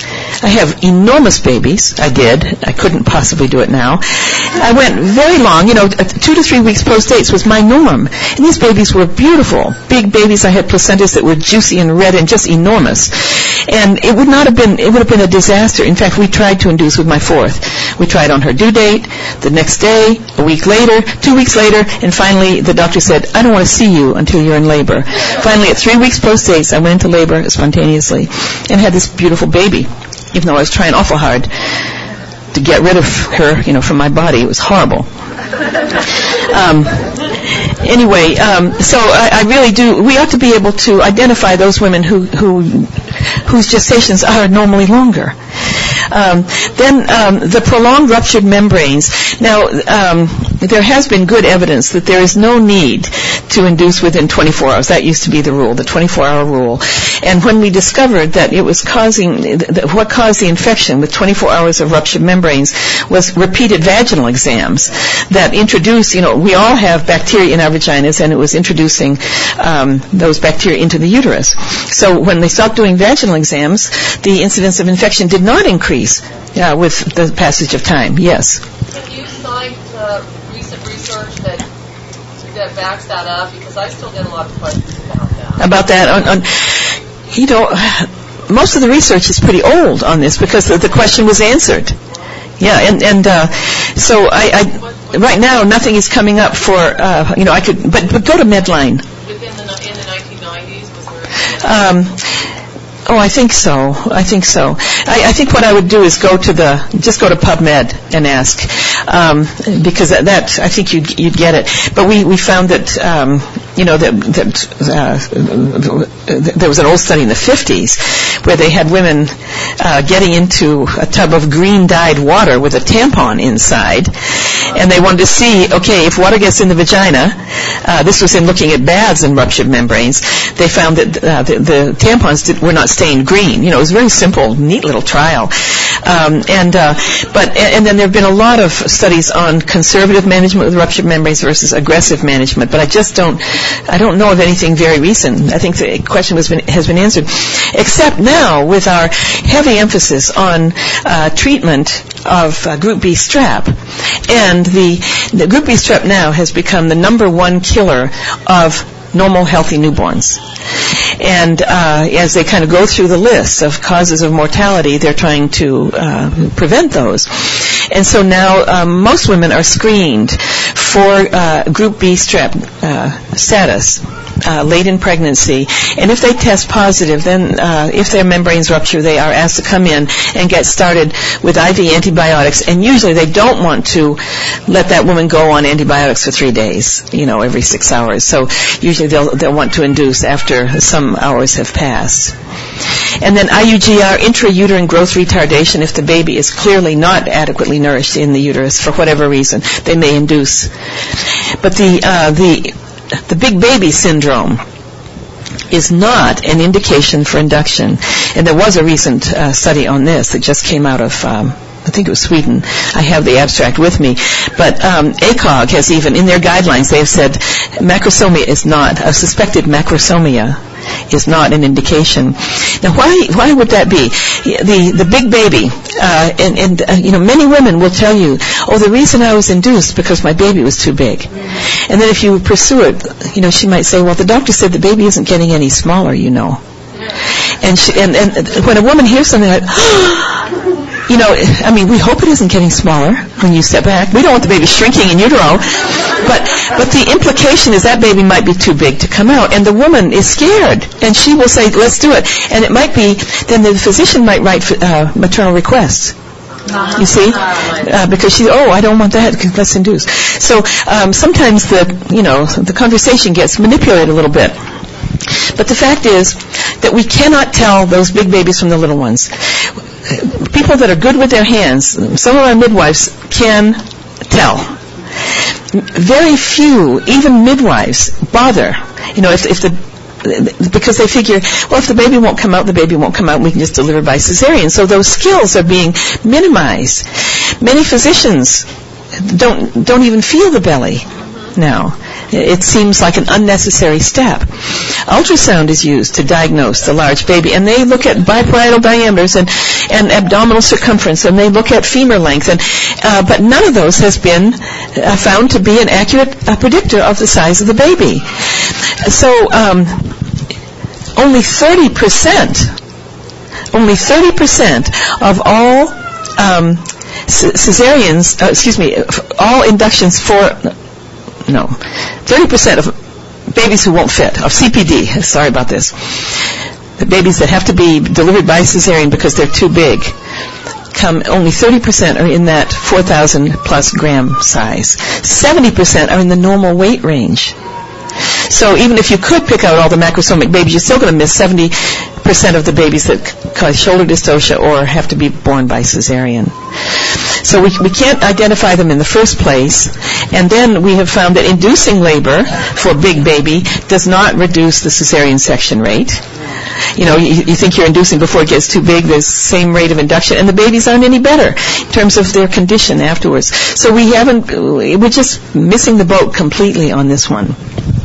I have enormous babies. I did. I couldn't possibly do it now. I went very long, you know, two to three weeks post-dates was my norm. And these babies were beautiful. Big babies. I had placentas that were juicy and red and just enormous. And it would not have been, it would have been a disaster. In fact, we tried to induce with my fourth. We tried on her due date, the next day, a week later, two weeks later, and finally the doctor said, I don't want to see you until you're in labor. Finally, at three weeks post-dates, I went into labor spontaneously and had this beautiful baby. Even though I was trying awful hard to get rid of her, you know, from my body. It was horrible. Um, anyway, um, so I, I really do, we ought to be able to identify those women who, who whose gestations are normally longer. Um, then um, the prolonged ruptured membranes. Now, um, there has been good evidence that there is no need to induce within twenty-four hours. That used to be the rule, the twenty-four hour rule. And when we discovered that it was causing, that what caused the infection with twenty-four hours of ruptured membranes was repeated vaginal exams that introduce, you know, we all have bacteria in our vaginas, and it was introducing um, those bacteria into the uterus. So when they stopped doing vaginal exams, the incidence of infection did not increase uh, with the passage of time. Yes? Can you cite uh, recent research that that backs that up? Because I still get a lot of questions about that. About that? On, on, you know, most of the research is pretty old on this because the, the question was answered. Yeah, and, and uh, so I, I, right now nothing is coming up for, uh, you know, I could, but, but go to Medline. Within the, in the nineteen nineties, was there? Um, Oh, I think so. I think so. I, I think what I would do is go to the, just go to PubMed and ask, um, because that, that I think you'd, you'd get it. But we, we found that, um, you know, that, that uh, there was an old study in the fifties where they had women uh, getting into a tub of green dyed water with a tampon inside, and they wanted to see, okay, if water gets in the vagina, uh, this was in looking at baths and ruptured membranes, they found that uh, the, the tampons did, were not stained green. You know, it was a very simple, neat little trial. Um, and uh, but and then there have been a lot of studies on conservative management with ruptured membranes versus aggressive management. But I just don't, I don't know of anything very recent. I think the question has been has been answered, except now with our heavy emphasis on uh, treatment of uh, Group B strep, and the, the Group B strep now has become the number one killer of normal, healthy newborns. And uh, as they kind of go through the list of causes of mortality, they're trying to uh, prevent those. And so now um, most women are screened for uh, Group B strep uh, status uh, late in pregnancy, and if they test positive, then uh, if their membranes rupture, they are asked to come in and get started with I V antibiotics, and usually they don't want to let that woman go on antibiotics for three days, you know, every six hours. So usually they'll, they'll want to induce after some hours have passed. And then I U G R, intrauterine growth retardation, if the baby is clearly not adequately nourished in the uterus for whatever reason, they may induce. But the uh, the the big baby syndrome is not an indication for induction. And there was a recent uh, study on this that just came out of, um, I think it was Sweden. I have the abstract with me. But um, A C O G has even, in their guidelines, they have said macrosomia is not, a suspected macrosomia is not an indication. Now, why why would that be? The the big baby, uh, and, and uh, you know, many women will tell you, oh, the reason I was induced because my baby was too big. And then if you pursue it, you know, she might say, well, the doctor said the baby isn't getting any smaller, you know. And she, and, and when a woman hears something like, you know, I mean, we hope it isn't getting smaller when you step back. We don't want the baby shrinking in utero. But but the implication is that baby might be too big to come out. And the woman is scared. And she will say, let's do it. And it might be, then the physician might write uh, maternal requests. You see? Uh, because she, oh, I don't want that, let's induce. So um, sometimes the, you know, the conversation gets manipulated a little bit. But the fact is that we cannot tell those big babies from the little ones. People that are good with their hands, some of our midwives can tell. Very few, even midwives, bother. You know, if, if the because they figure, well, if the baby won't come out, the baby won't come out, and we can just deliver by cesarean. So those skills are being minimized. Many physicians don't don't even feel the belly now. It seems like an unnecessary step. Ultrasound is used to diagnose the large baby, and they look at biparietal diameters and, and abdominal circumference, and they look at femur length, and uh, but none of those has been uh, found to be an accurate uh, predictor of the size of the baby. So um, only thirty percent, only thirty percent of all um, cesareans, uh, excuse me, all inductions for No, thirty percent of babies who won't fit, of C P D, sorry about this, the babies that have to be delivered by cesarean because they're too big, come, only thirty percent are in that four thousand plus gram size. seventy percent are in the normal weight range. So even if you could pick out all the macrosomic babies, you're still going to miss seventy percent of the babies that cause shoulder dystocia or have to be born by cesarean. So we, we can't identify them in the first place. And then we have found that inducing labor for big baby does not reduce the cesarean section rate. You know, you, you think you're inducing before it gets too big, there's the same rate of induction, and the babies aren't any better in terms of their condition afterwards. So we haven't, we're just missing the boat completely on this one.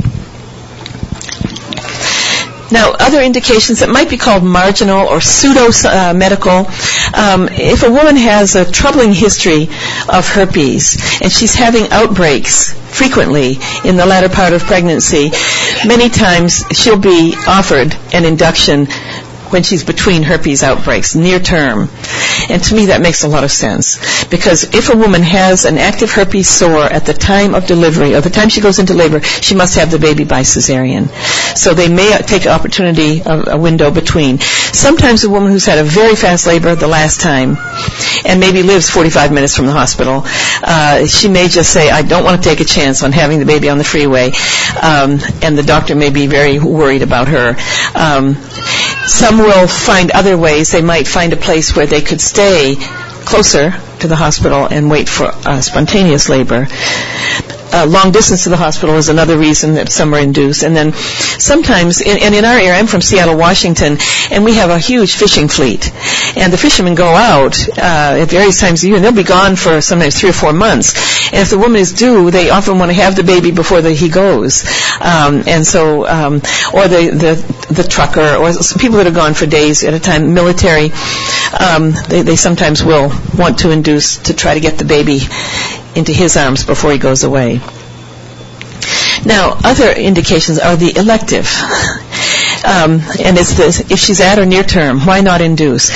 Now, other indications that might be called marginal or pseudo-medical, um, if a woman has a troubling history of herpes and she's having outbreaks frequently in the latter part of pregnancy, many times she'll be offered an induction when she's between herpes outbreaks, near term. And to me that makes a lot of sense. Because if a woman has an active herpes sore at the time of delivery, or the time she goes into labor, she must have the baby by cesarean. So they may take an opportunity, a, a window between. Sometimes a woman who's had a very fast labor the last time, and maybe lives forty-five minutes from the hospital, uh, she may just say, I don't want to take a chance on having the baby on the freeway, um, and the doctor may be very worried about her. Um, Some will find other ways. They might find a place where they could stay closer to the hospital and wait for uh, spontaneous labor. Uh, long distance to the hospital is another reason that some are induced. And then sometimes, in, and in our area, I'm from Seattle, Washington, and we have a huge fishing fleet. And the fishermen go out uh, at various times of the year, and they'll be gone for sometimes three or four months. And if the woman is due, they often want to have the baby before the, he goes. Um, and so, um, or the, the, the trucker, or some people that are gone for days at a time, military, um, they, they sometimes will want to induce to try to get the baby into his arms before he goes away. Now, other indications are the elective. Um, and it's the, if she's at or near term, why not induce?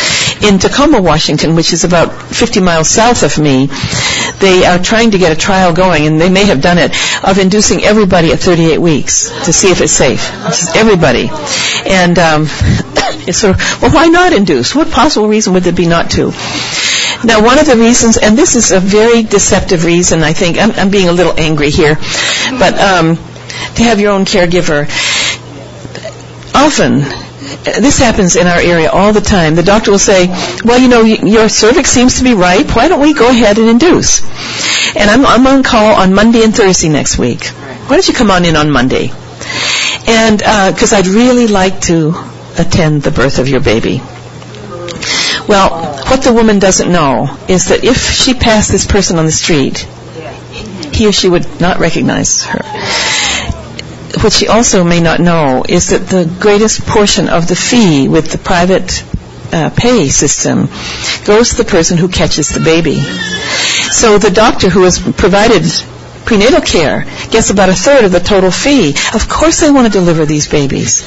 in Tacoma, Washington, which is about fifty miles south of me, they are trying to get a trial going, and they may have done it, of inducing everybody at thirty-eight weeks to see if it's safe. Everybody. And um, it's sort of, well, why not induce? What possible reason would there be not to? Now, one of the reasons, and this is a very deceptive reason, I think, I'm, I'm being a little angry here, but um, to have your own caregiver, often, this happens in our area all the time. The doctor will say, well, you know, your cervix seems to be ripe. Why don't we go ahead and induce? And I'm, I'm on call on Monday and Thursday next week. Why don't you come on in on Monday? And because uh, I'd really like to attend the birth of your baby. Well, what the woman doesn't know is that if she passed this person on the street, he or she would not recognize her. What she also may not know is that the greatest portion of the fee with the private uh, pay system goes to the person who catches the baby. So the doctor who has provided prenatal care gets about a third of the total fee. Of course they want to deliver these babies.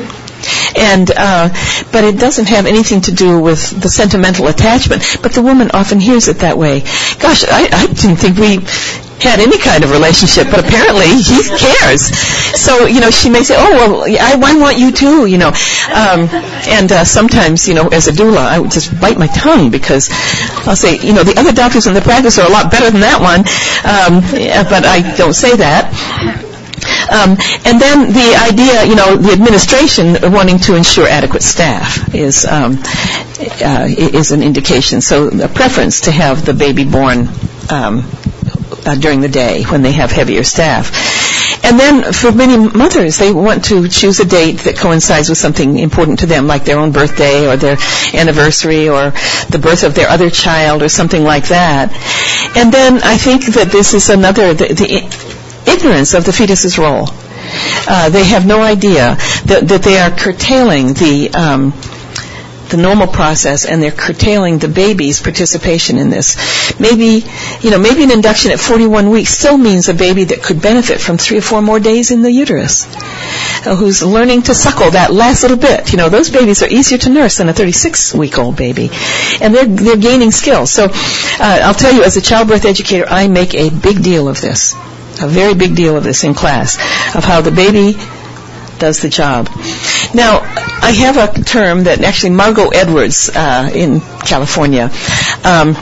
And uh, but it doesn't have anything to do with the sentimental attachment. But the woman often hears it that way. Gosh, I, I didn't think we had any kind of relationship, but apparently he cares. So, you know, she may say, oh, well, I, I want you too, you know. Um, and uh, sometimes, you know, as a doula, I would just bite my tongue because I'll say, you know, the other doctors in the practice are a lot better than that one, um, but I don't say that. Um, and then the idea, you know, the administration wanting to ensure adequate staff is um, uh, is an indication. So a preference to have the baby born um, uh, during the day when they have heavier staff. And then for many mothers, they want to choose a date that coincides with something important to them, like their own birthday or their anniversary or the birth of their other child or something like that. And then I think that this is another, the, the ignorance of the fetus's role. Uh, they have no idea that, that they are curtailing the um, the normal process, and they're curtailing the baby's participation in this. Maybe, you know, maybe an induction at forty-one weeks still means a baby that could benefit from three or four more days in the uterus, uh, who's learning to suckle that last little bit. You know, those babies are easier to nurse than a thirty-six-week-old baby, and they're they're gaining skills. So, uh, I'll tell you, as a childbirth educator, I make a big deal of this. A very big deal of this in class, of how the baby does the job. Now, I have a term that actually Margot Edwards uh, in California um,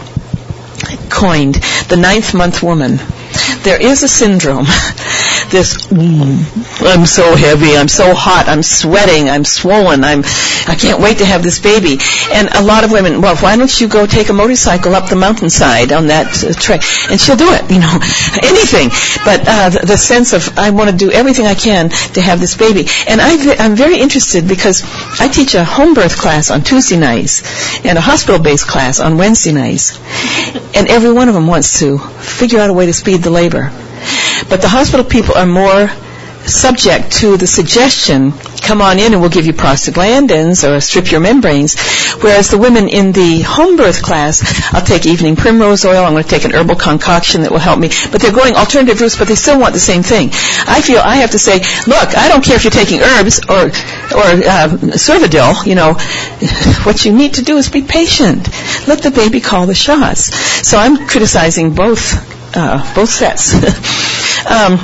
coined, the ninth month woman. There is a syndrome, this, mm, I'm so heavy, I'm so hot, I'm sweating, I'm swollen, I'm, I can't wait to have this baby. And a lot of women, well, why don't you go take a motorcycle up the mountainside on that uh, track? And she'll do it, you know, anything. But uh, the, the sense of, I want to do everything I can to have this baby. And I, I'm very interested because I teach a home birth class on Tuesday nights and a hospital-based class on Wednesday nights. And every one of them wants to figure out a way to speed the labor. But the hospital people are more subject to the suggestion, come on in and we'll give you prostaglandins or strip your membranes, whereas the women in the home birth class, I'll take evening primrose oil, I'm going to take an herbal concoction that will help me, but they're going alternative routes, but they still want the same thing. I feel I have to say, look, I don't care if you're taking herbs or or uh, Cervidil, you know, what you need to do is be patient. Let the baby call the shots. So I'm criticizing both uh, both sets. um,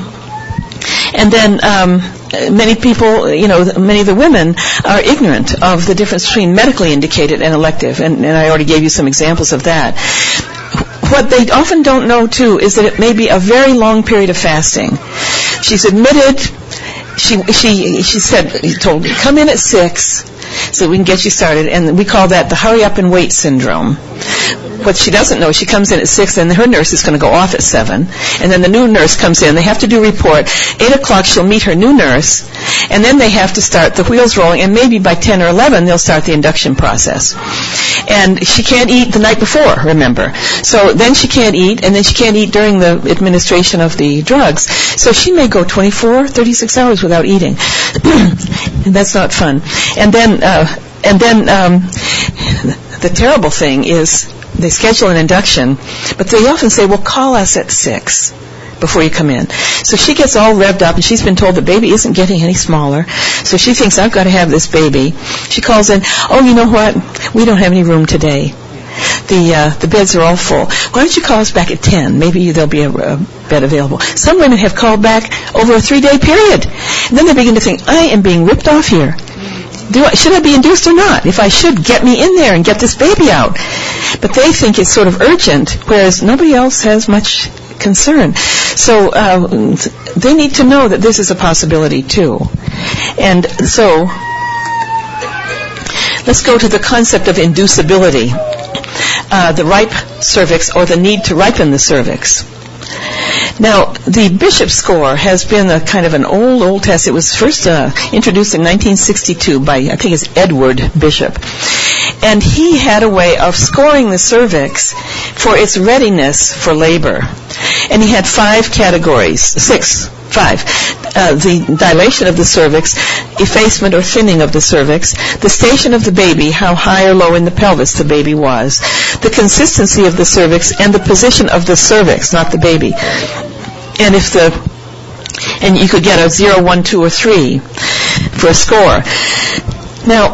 And then um, many people, you know, many of the women are ignorant of the difference between medically indicated and elective, and, and I already gave you some examples of that. What they often don't know, too, is that it may be a very long period of fasting. She's admitted, she she she said, he told me, come in at six so we can get you started, and we call that the hurry up and wait syndrome. What she doesn't know, she comes in at six, and her nurse is going to go off at seven, and then the new nurse comes in. They have to do a report. Eight o'clock, she'll meet her new nurse, and then they have to start the wheels rolling, and maybe by ten or eleven, they'll start the induction process. And she can't eat the night before, remember. So then she can't eat, and then she can't eat during the administration of the drugs. So she may go twenty-four, thirty-six hours without eating. And that's not fun. And then, uh, and then um, the terrible thing is, they schedule an induction, but they often say, well, call us at six, before you come in. So she gets all revved up, and she's been told the baby isn't getting any smaller. So she thinks, I've got to have this baby. She calls in, oh, you know what? We don't have any room today. The uh, the beds are all full. Why don't you call us back at ten? Maybe there'll be a, a bed available. Some women have called back over a three-day period. And then they begin to think, I am being ripped off here. Do I, should I be induced or not? If I should, get me in there and get this baby out. But they think it's sort of urgent, whereas nobody else has much concern. So uh, they need to know that this is a possibility too. And so let's go to the concept of inducibility, uh, the ripe cervix or the need to ripen the cervix. Now, the Bishop score has been a kind of an old, old test. It was first uh, introduced in nineteen sixty-two by, I think it's Edward Bishop. And he had a way of scoring the cervix for its readiness for labor. And he had five categories, six, five. Uh, the dilation of the cervix, effacement or thinning of the cervix, the station of the baby, how high or low in the pelvis the baby was, the consistency of the cervix, and the position of the cervix, not the baby. And if the, and you could get a zero, one, two, or three for a score. Now,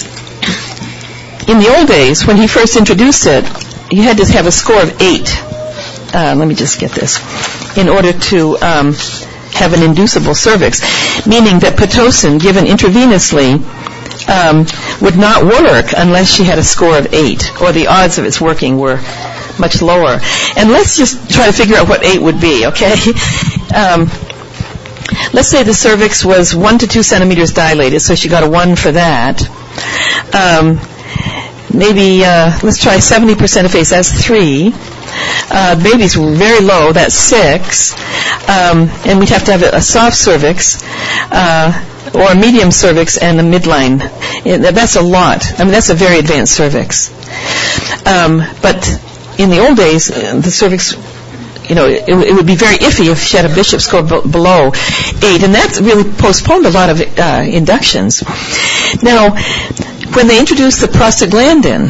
in the old days, when he first introduced it, you had to have a score of eight. Uh, let me just get this. In order to um, have an inducible cervix, meaning that Pitocin given intravenously um, would not work unless she had a score of eight, or the odds of its working were much lower. And let's just try to figure out what eight would be, okay? Um, let's say the cervix was one to two centimeters dilated, so she got a one for that. Um, maybe, uh, let's try seventy percent effaced, that's three. Uh, baby's very low, that's six. Um, and we'd have to have a, a soft cervix, uh, or a medium cervix and a midline. Yeah, that's a lot. I mean, that's a very advanced cervix. Um, but in the old days, uh, the cervix, you know, it, it would be very iffy if she had a Bishop score b- below eight, and that really postponed a lot of uh, inductions. Now, when they introduced the prostaglandin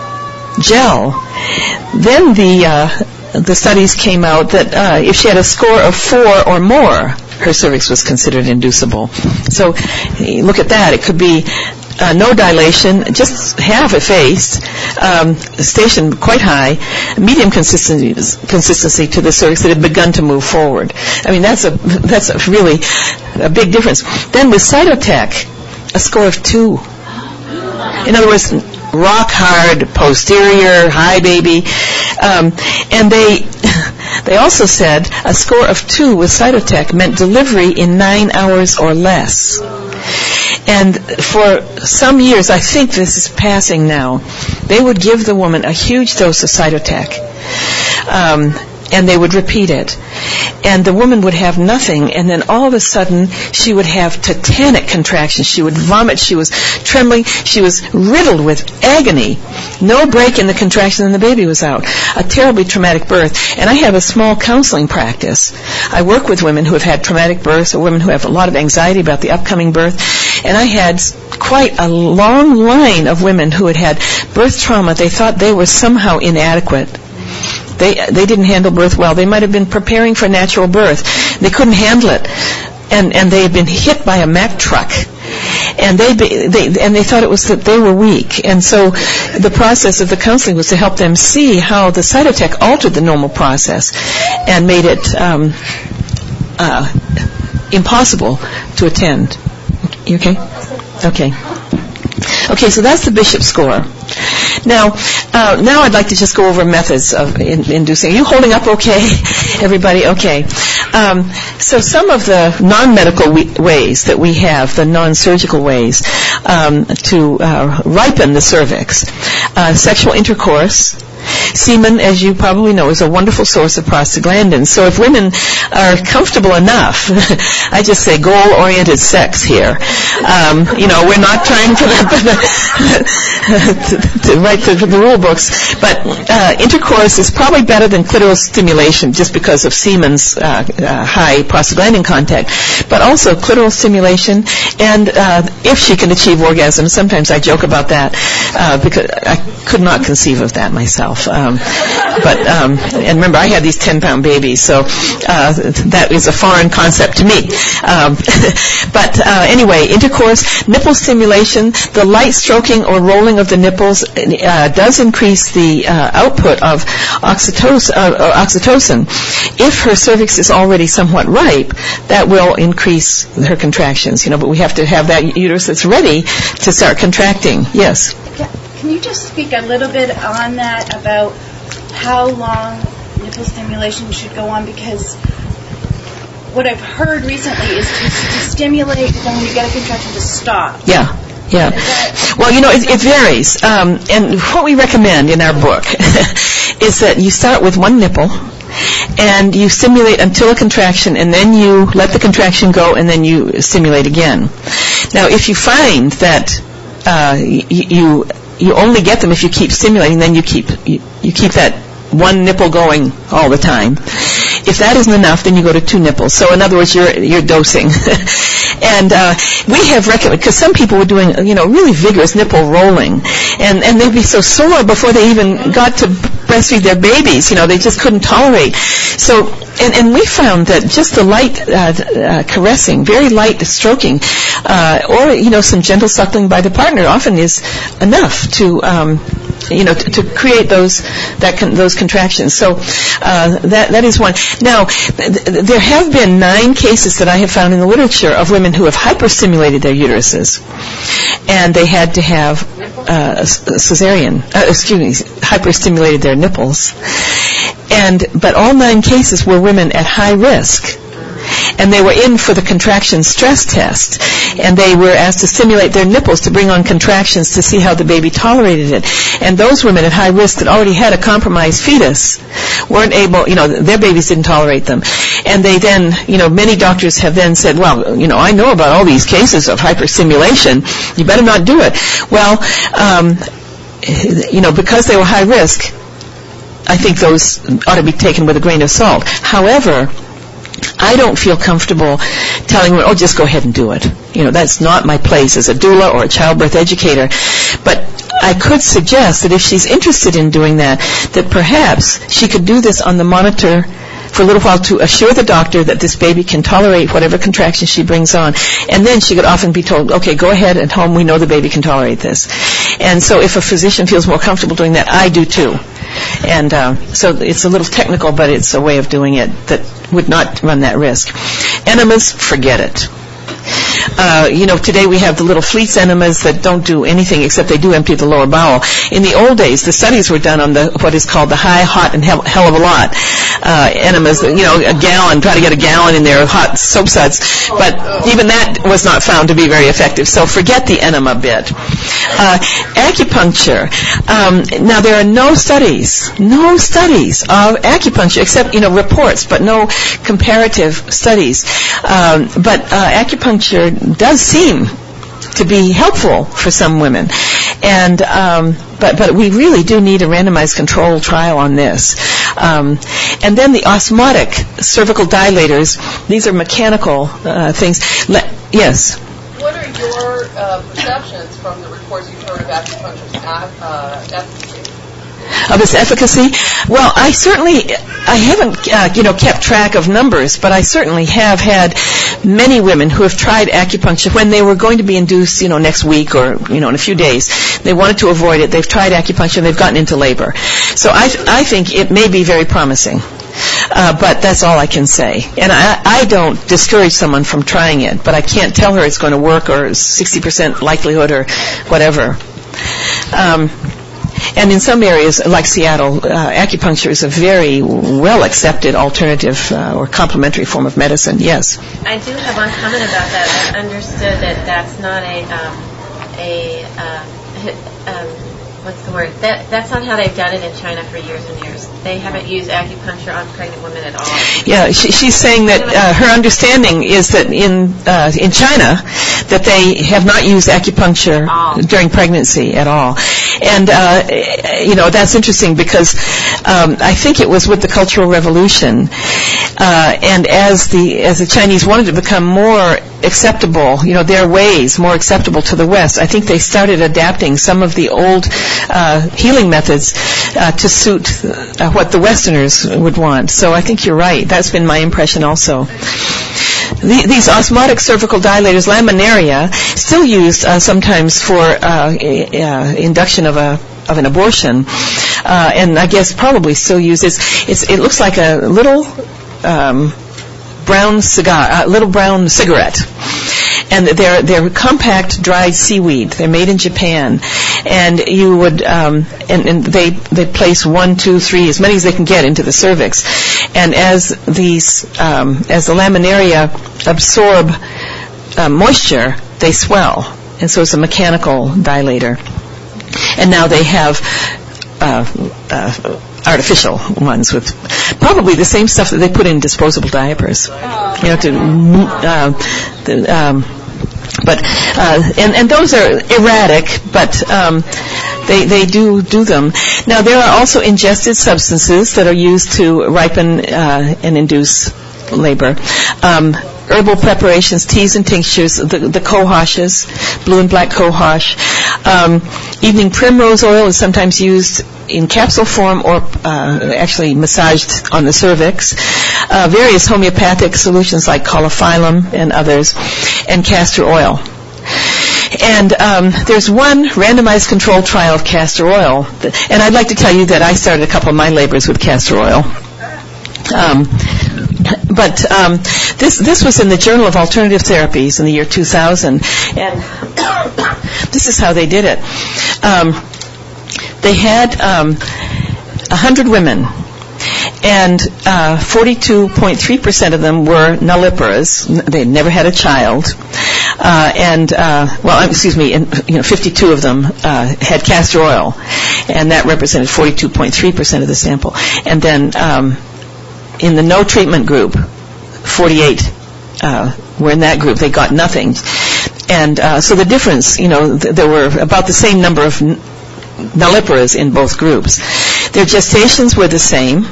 gel, then the uh, the studies came out that uh, if she had a score of four or more, her cervix was considered inducible. So look at that. It could be uh, no dilation, just half effaced, um, station quite high, medium consistency, consistency to the cervix that had begun to move forward. I mean, that's a that's a really a big difference. Then with Cytotec, a score of two. In other words, rock hard, posterior, high baby. Um, and they they also said a score of two with Cytotec meant delivery in nine hours or less. And for some years, I think this is passing now, they would give the woman a huge dose of Cytotec. Um, and they would repeat it. And the woman would have nothing, and then all of a sudden she would have tetanic contractions. She would vomit. She was trembling. She was riddled with agony. No break in the contraction, and the baby was out. A terribly traumatic birth. And I have a small counseling practice. I work with women who have had traumatic births, or women who have a lot of anxiety about the upcoming birth. And I had quite a long line of women who had had birth trauma. They thought they were somehow inadequate. They they didn't handle birth well. They might have been preparing for natural birth. They couldn't handle it, and and they had been hit by a Mack truck, and they they and they thought it was that they were weak. And so the process of the counseling was to help them see how the Cytotec altered the normal process and made it um, uh, impossible to attend. You okay? Okay. Okay, so that's the Bishop score. Now, uh, now I'd like to just go over methods of in, inducing. Are you holding up okay? Everybody, okay. Um, so some of the non-medical we, ways that we have, the non-surgical ways um, to uh, ripen the cervix, uh, sexual intercourse. Semen, as you probably know, is a wonderful source of prostaglandins. So if women are comfortable enough, I just say goal-oriented sex here. Um, you know, we're not trying to, to, to write the, the rule books, but uh, intercourse is probably better than clitoral stimulation just because of semen's uh, uh, high prostaglandin content, but also clitoral stimulation, and uh, if she can achieve orgasm. Sometimes I joke about that uh, because I could not conceive of that myself. myself. Um, but um, and remember, I had these ten-pound babies, so uh, that is a foreign concept to me. Um, but uh, anyway, intercourse, nipple stimulation, the light stroking or rolling of the nipples uh, does increase the uh, output of oxytocin, uh, oxytocin. If her cervix is already somewhat ripe, that will increase her contractions. You know, but we have to have that uterus that's ready to start contracting. Yes. Can you just speak a little bit on that about how long nipple stimulation should go on? Because what I've heard recently is to, to stimulate when you get a contraction to stop. Yeah. Yeah. Well, you know, it, it varies. Um, and what we recommend in our book is that you start with one nipple and you stimulate until a contraction, and then you let the contraction go, and then you stimulate again. Now, if you find that uh, you you only get them if you keep stimulating, then you keep you, you keep that one nipple going all the time. If that isn't enough, then you go to two nipples. So in other words, you're you're dosing. And uh, we have recommended, because some people were doing, you know, really vigorous nipple rolling, and and they'd be so sore before they even got to breastfeed their babies. You know, they just couldn't tolerate. So, and and we found that just the light uh, uh, caressing, very light stroking, uh, or you know, some gentle suckling by the partner often is enough to. Um, you know, to, to create those that con- those contractions. So uh, that that is one. Now, th- there have been nine cases that I have found in the literature of women who have hyperstimulated their uteruses, and they had to have uh, cesarean. Uh, excuse me, hyperstimulated their nipples. And but all nine cases were women at high risk. And they were in for the contraction stress test, and they were asked to stimulate their nipples to bring on contractions to see how the baby tolerated it. And those women at high risk that already had a compromised fetus weren't able, you know, their babies didn't tolerate them. And they then, you know, many doctors have then said, well, you know, I know about all these cases of hyperstimulation. You better not do it. Well, um, you know, because they were high risk, I think those ought to be taken with a grain of salt. However, I don't feel comfortable telling women, oh, just go ahead and do it. You know, that's not my place as a doula or a childbirth educator. But I could suggest that if she's interested in doing that, that perhaps she could do this on the monitor for a little while to assure the doctor that this baby can tolerate whatever contraction she brings on. And then she could often be told, okay, go ahead at home, we know the baby can tolerate this. And so if a physician feels more comfortable doing that, I do too. And uh, so it's a little technical, but it's a way of doing it that would not run that risk. Enemas, forget it. Uh, you know, today we have the little Fleets enemas that don't do anything except they do empty the lower bowel. In the old days, the studies were done on the what is called the high, hot, and hell, hell of a lot uh, enemas. You know, a gallon, try to get a gallon in there of hot soap suds. But even that was not found to be very effective. So forget the enema bit. Uh, acupuncture. Um, now, there are no studies, no studies of acupuncture except, you know, reports, but no comparative studies. Um, but uh, acupuncture does seem to be helpful for some women, and um, but but we really do need a randomized control trial on this. Um, and then the osmotic cervical dilators; these are mechanical uh, things. Le- yes. What are your uh, perceptions from the reports you've heard of acupuncture's uh, efficacy? Of its efficacy? Well, I certainly, I haven't, uh, you know, kept track of numbers, but I certainly have had many women who have tried acupuncture when they were going to be induced, you know, next week or, you know, in a few days. They wanted to avoid it. They've tried acupuncture and they've gotten into labor. So I, I think it may be very promising. Uh, but that's all I can say. And I, I don't discourage someone from trying it, but I can't tell her it's going to work or sixty percent likelihood or whatever. Um, And in some areas, like Seattle, uh, acupuncture is a very well-accepted alternative uh, or complementary form of medicine. Yes? I do have one comment about that. I understood that that's not a, um, a uh, um, what's the word? That That's not how they've done it in China for years and years. They haven't used acupuncture on pregnant women at all. Yeah, she, she's saying that uh, her understanding is that in uh, in China that they have not used acupuncture oh. during pregnancy at all. And, uh, you know, that's interesting because um, I think it was with the Cultural Revolution. Uh, and as the as the Chinese wanted to become more acceptable, you know, their ways more acceptable to the West. I think they started adapting some of the old uh, healing methods uh, to suit uh, what the Westerners would want. So I think you're right. That's been my impression also. The, these osmotic cervical dilators, laminaria, still used uh, sometimes for uh, uh, induction of a of an abortion, uh, and I guess probably still used. It's, it's, it looks like a little um, brown cigar, a little brown cigarette. And they're they're compact dried seaweed. They're made in Japan, and you would um, and, and they they place one, two, three, as many as they can get into the cervix. And as these um, as the laminaria absorb uh, moisture, they swell, and so it's a mechanical dilator. And now they have uh, uh, artificial ones with probably the same stuff that they put in disposable diapers. You know, to uh, the, um, but uh, and and those are erratic, but um, they they do do them. Now there are also ingested substances that are used to ripen uh, and induce labor. Um, herbal preparations, teas and tinctures, the, the cohoshes, blue and black cohosh. Um, evening primrose oil is sometimes used in capsule form or uh, actually massaged on the cervix. Uh, various homeopathic solutions like caulifilum and others, and castor oil. And um, there's one randomized controlled trial of castor oil, that, and I'd like to tell you that I started a couple of my labors with castor oil. Um, but um, this this was in the Journal of Alternative Therapies in the year two thousand, and this is how they did it. Um, they had um, one hundred women, and uh, forty-two point three percent of them were nulliparous. They had never had a child. Uh, and, uh, well, excuse me, and, you know, fifty-two of them uh, had castor oil, and that represented forty-two point three percent of the sample. And then um, in the no treatment group, forty-eight uh, were in that group. They got nothing. And uh, so the difference, you know, th- there were about the same number of n- nulliparous in both groups. Their gestations were the same,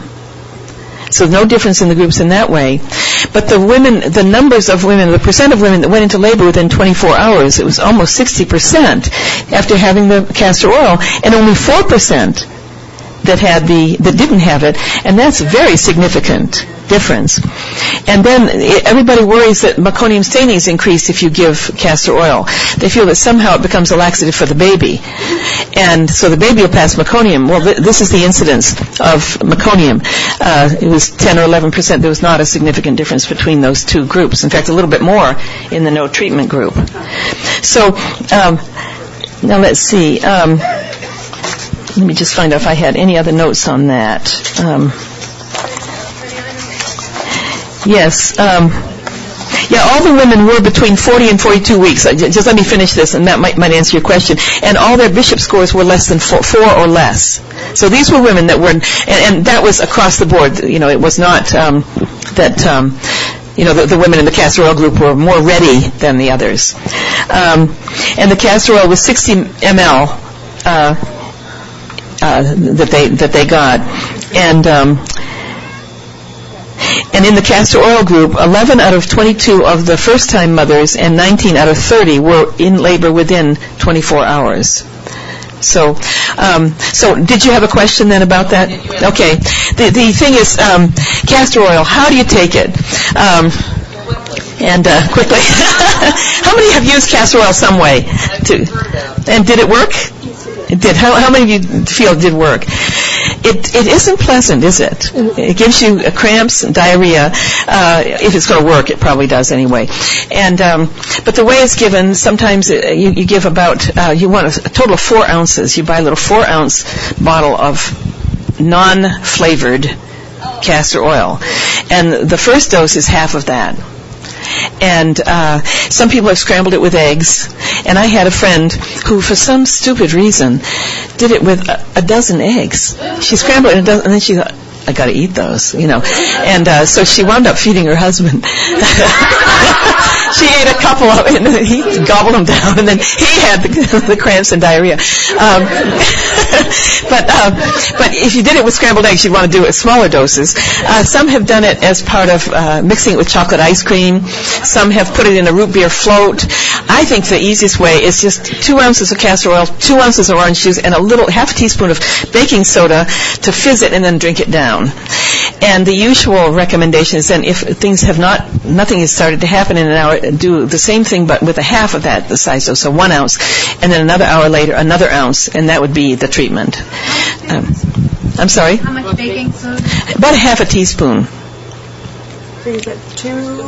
so no difference in the groups in that way. But the women, the numbers of women, the percent of women that went into labor within twenty-four hours, it was almost sixty percent after having the castor oil, and only four percent that had the, that didn't have it, and that's a very significant difference. And then everybody worries that meconium staining is increased if you give castor oil. They feel that somehow it becomes a laxative for the baby. And so the baby will pass meconium. Well, th- this is the incidence of meconium. Uh, it was ten or eleven percent. There was not a significant difference between those two groups. In fact, a little bit more in the no treatment group. So, um, now let's see. Um, let me just find out if I had any other notes on that. Um, Yes. Um, yeah, all the women were between forty and forty-two weeks. Just let me finish this, and that might, might answer your question. And all their bishop scores were less than four, four or less. So these were women that were, and, and that was across the board. You know, it was not um, that, um, you know, the, the women in the castor oil group were more ready than the others. Um, and the castor oil was sixty milliliters uh, uh, that they that they got, and. Um, And in the castor oil group, eleven out of twenty-two of the first-time mothers and nineteen out of thirty were in labor within twenty-four hours. So, um, so did you have a question then about that? Okay. The the thing is, um, castor oil. How do you take it? Um, and uh, quickly, how many have used castor oil some way? To, and did it work? It did. How, how many of you feel it did work? It it isn't pleasant, is it? It gives you uh, cramps, diarrhea. Uh, if it's going to work, it probably does anyway. And um, but the way it's given, sometimes uh, you, you give about uh, you want a, a total of four ounces. You buy a little four ounce bottle of non-flavored castor oil, and the first dose is half of that. And uh, some people have scrambled it with eggs. And I had a friend who, for some stupid reason, did it with a, a dozen eggs. She scrambled it, and, a dozen, and then she thought, I got to eat those, you know. And uh, so she wound up feeding her husband. she ate a couple of and he gobbled them down, and then he had the, the cramps and diarrhea. Um, but uh, but if you did it with scrambled eggs, you'd want to do it at smaller doses. Uh, some have done it as part of uh, mixing it with chocolate ice cream. Some have put it in a root beer float. I think the easiest way is just two ounces of castor oil, two ounces of orange juice, and a little half a teaspoon of baking soda to fizz it, and then drink it down. And the usual recommendation is then if things have not, nothing has started to happen in an hour, do the same thing but with a half of that, the size dose, so one ounce, and then another hour later, another ounce, and that would be the treatment. Um, I'm sorry? How much baking soda? About a half a teaspoon. So you get two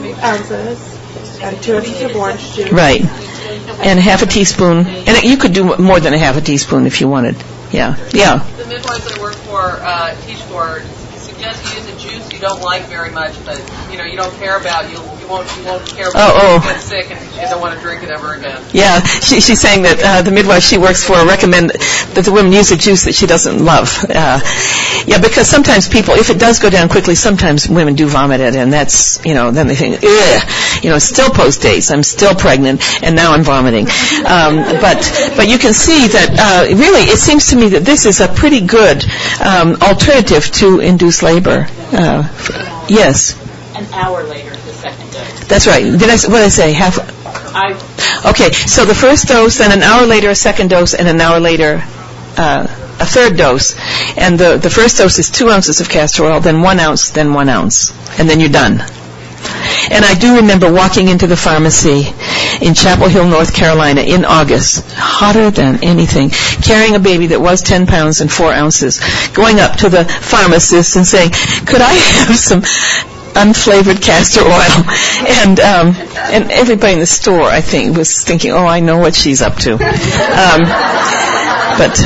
ounces and two ounces of orange juice. Right. And half a teaspoon, and you could do more than a half a teaspoon if you wanted. Yeah, yeah. The midwives I work for, uh, teach for, suggest you use a juice you don't like very much, but you know you don't care about. You you won't you won't care about. Oh, you oh. get sick and you don't want to drink it ever again. Yeah, she, she's saying that uh, the midwife she works for recommend that the women use a juice that she doesn't love. Uh, yeah, because sometimes people, if it does go down quickly, sometimes women do vomit it, and that's, you know, then they think, ugh, you know, it's still post-dates, I'm still pregnant, and now I'm vomiting. Um, but but you can see that uh, really it seems to me that this is a pretty good um, alternative to induced labor. Uh, yes. An hour later, the second dose. That's right. Did I? What did I say? Half. I, Okay. So the first dose, then an hour later, a second dose, and an hour later, uh, a third dose. And the the first dose is two ounces of castor oil, then one ounce, then one ounce, and then you're done. And I do remember walking into the pharmacy in Chapel Hill, North Carolina in August, hotter than anything, carrying a baby that was ten pounds and four ounces, going up to the pharmacist and saying, could I have some unflavored castor oil? And um, and everybody in the store, I think, was thinking, oh, I know what she's up to. Um, but,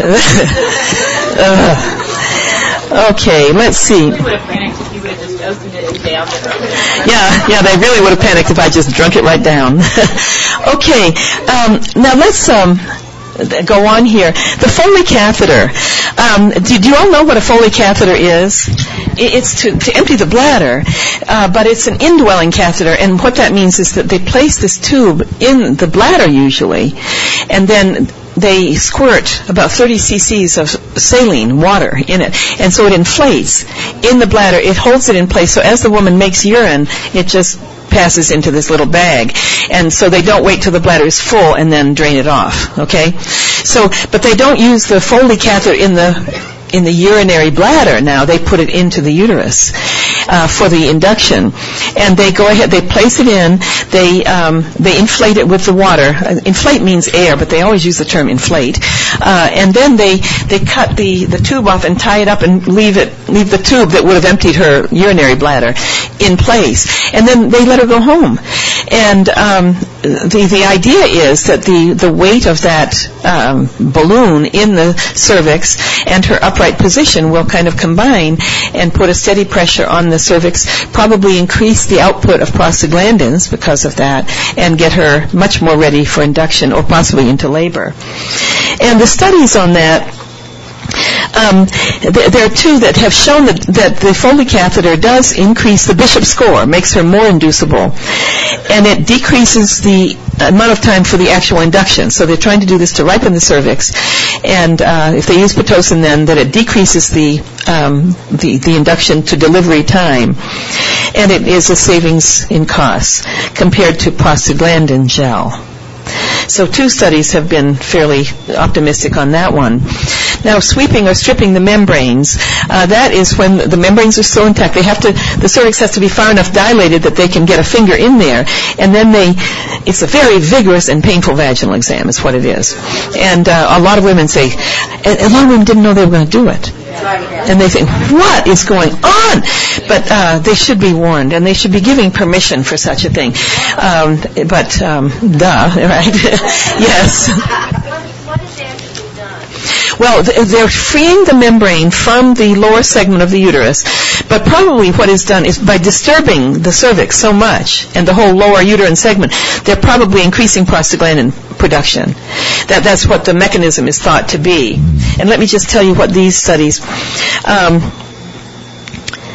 uh, okay, let's see. Yeah, yeah, they really would have panicked if I just drunk it right down. Okay, um, now let's um, go on here. The Foley catheter. Um, do, do you all know what a Foley catheter is? It's to, to empty the bladder, uh, but it's an indwelling catheter, and what that means is that they place this tube in the bladder usually, and then they squirt about thirty cc's of saline, water, in it. And so it inflates in the bladder. It holds it in place. So as the woman makes urine, it just passes into this little bag. And so they don't wait till the bladder is full and then drain it off. Okay? So, but they don't use the Foley catheter in the in the urinary bladder now. They put it into the uterus uh, for the induction. And they go ahead, they place it in, they um, they inflate it with the water. Uh, inflate means air, but they always use the term inflate. Uh, and then they, they cut the, the tube off and tie it up and leave it leave the tube that would have emptied her urinary bladder in place. And then they let her go home. And um, the the idea is that the, the weight of that um, balloon in the cervix and her upright position will kind of combine and put a steady pressure on the cervix, probably increase the output of prostaglandins because of that, and get her much more ready for induction or possibly into labor. And the studies on that, Um, th- there are two that have shown that, that the Foley catheter does increase the Bishop score, makes her more inducible, and it decreases the amount of time for the actual induction. So they're trying to do this to ripen the cervix, and uh, if they use Pitocin, then that it decreases the, um, the the induction to delivery time, and it is a savings in costs compared to prostaglandin gel. So two studies have been fairly optimistic on that one. Now, sweeping or stripping the membranes, uh, that is when the membranes are still intact. They have to, the cervix has to be far enough dilated that they can get a finger in there, and then they, it's a very vigorous and painful vaginal exam is what it is. And uh, a lot of women say, a lot of women didn't know they were going to do it. And they think, what is going on? But uh, they should be warned, and they should be giving permission for such a thing. Um, but, um, duh, right? Yes. What is actually done? Well, they're freeing the membrane from the lower segment of the uterus, but probably what is done is by disturbing the cervix so much and the whole lower uterine segment, they're probably increasing prostaglandin production. That, that's what the mechanism is thought to be. And let me just tell you what these studies... Um,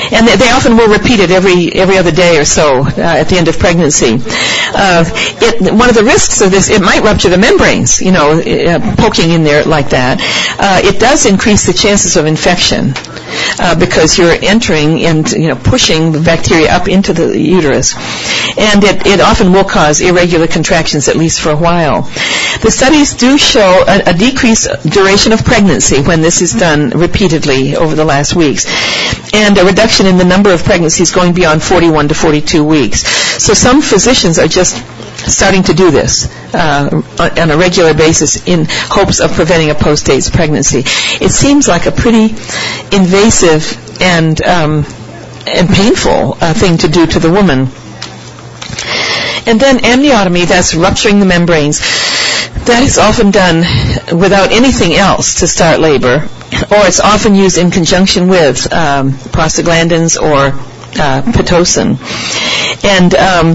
and they, they often will repeat it every every other day or so uh, at the end of pregnancy. Uh, it, one of the risks of this, it might rupture the membranes, you know, uh, poking in there like that. Uh, it does increase the chances of infection uh, because you're entering and, you know, pushing the bacteria up into the uterus. And it, it often will cause irregular contractions, at least for a while. The studies do show a, a decreased duration of pregnancy when this is done repeatedly over the last weeks, and a reduction in the number of pregnancies going beyond forty-one to forty-two weeks. So some physicians are just starting to do this uh, on a regular basis in hopes of preventing a post-AIDS pregnancy. It seems like a pretty invasive and um, and painful uh, thing to do to the woman. And then amniotomy, that's rupturing the membranes. That is often done without anything else to start labor, or it's often used in conjunction with um, prostaglandins or uh, Pitocin. And um,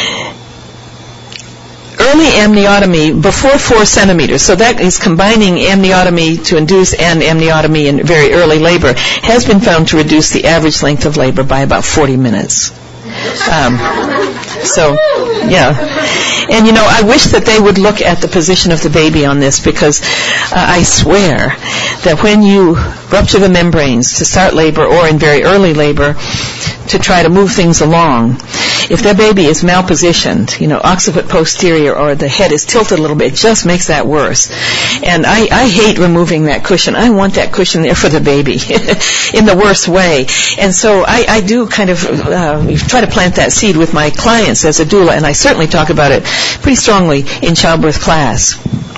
early amniotomy before four centimeters, so that is combining amniotomy to induce and amniotomy in very early labor, has been found to reduce the average length of labor by about forty minutes. Um, so, yeah. And, you know, I wish that they would look at the position of the baby on this, because uh, I swear that when you rupture the membranes to start labor or in very early labor to try to move things along, if their baby is malpositioned, you know, occiput posterior, or the head is tilted a little bit, it just makes that worse. And I, I hate removing that cushion. I want that cushion there for the baby in the worst way. And so I, I do kind of uh, try to plant that seed with my clients as a doula, and I certainly talk about it pretty strongly in childbirth class.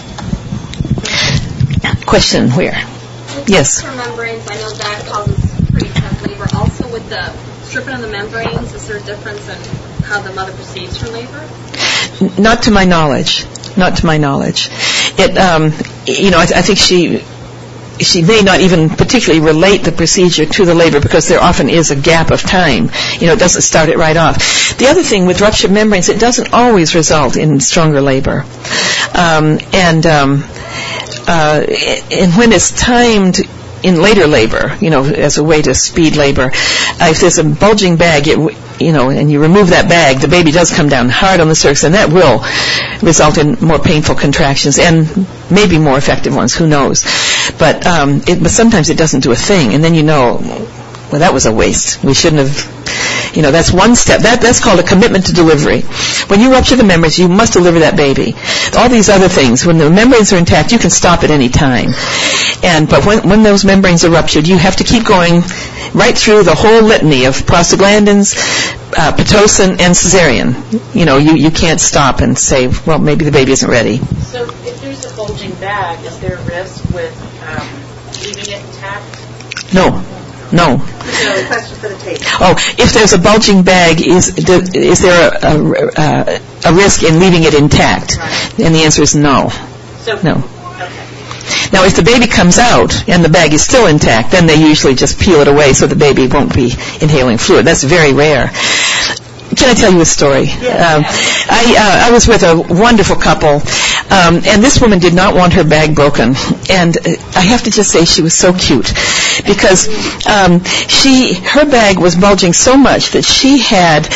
Question, where? Yes? For membranes, I know that causes pretty tough labor. Also with the stripping of the membranes, is there a difference in how the mother proceeds for labor? Not to my knowledge. Not to my knowledge. It, um, you know, I, th- I think she she may not even particularly relate the procedure to the labor, because there often is a gap of time. You know, it doesn't start it right off. The other thing with ruptured membranes, it doesn't always result in stronger labor. Um, and um, uh, and when it's timed in later labor, you know, as a way to speed labor, uh, if there's a bulging bag, it, you know, and you remove that bag, the baby does come down hard on the cervix, and that will result in more painful contractions and maybe more effective ones. Who knows? But um, it, but sometimes it doesn't do a thing, and then you know, well, that was a waste. We shouldn't have. You know, that's one step. That that's called a commitment to delivery. When you rupture the membranes, you must deliver that baby. All these other things, when the membranes are intact, you can stop at any time. And but when when those membranes are ruptured, you have to keep going right through the whole litany of prostaglandins, uh, Pitocin, and cesarean. You know, you, you can't stop and say, well, maybe the baby isn't ready. So if there's a bulging bag, is there a risk with um, leaving it intact? No. No. So, question for the tape. Oh, if there's a bulging bag, is is there a, a, a risk in leaving it intact? Right. And the answer is no. So, no. Okay. Now, if the baby comes out and the bag is still intact, then they usually just peel it away so the baby won't be inhaling fluid. That's very rare. Can I tell you a story? Yeah. Um, I uh, I was with a wonderful couple, um, and this woman did not want her bag broken. And uh, I have to just say she was so cute, because um, she her bag was bulging so much that she had,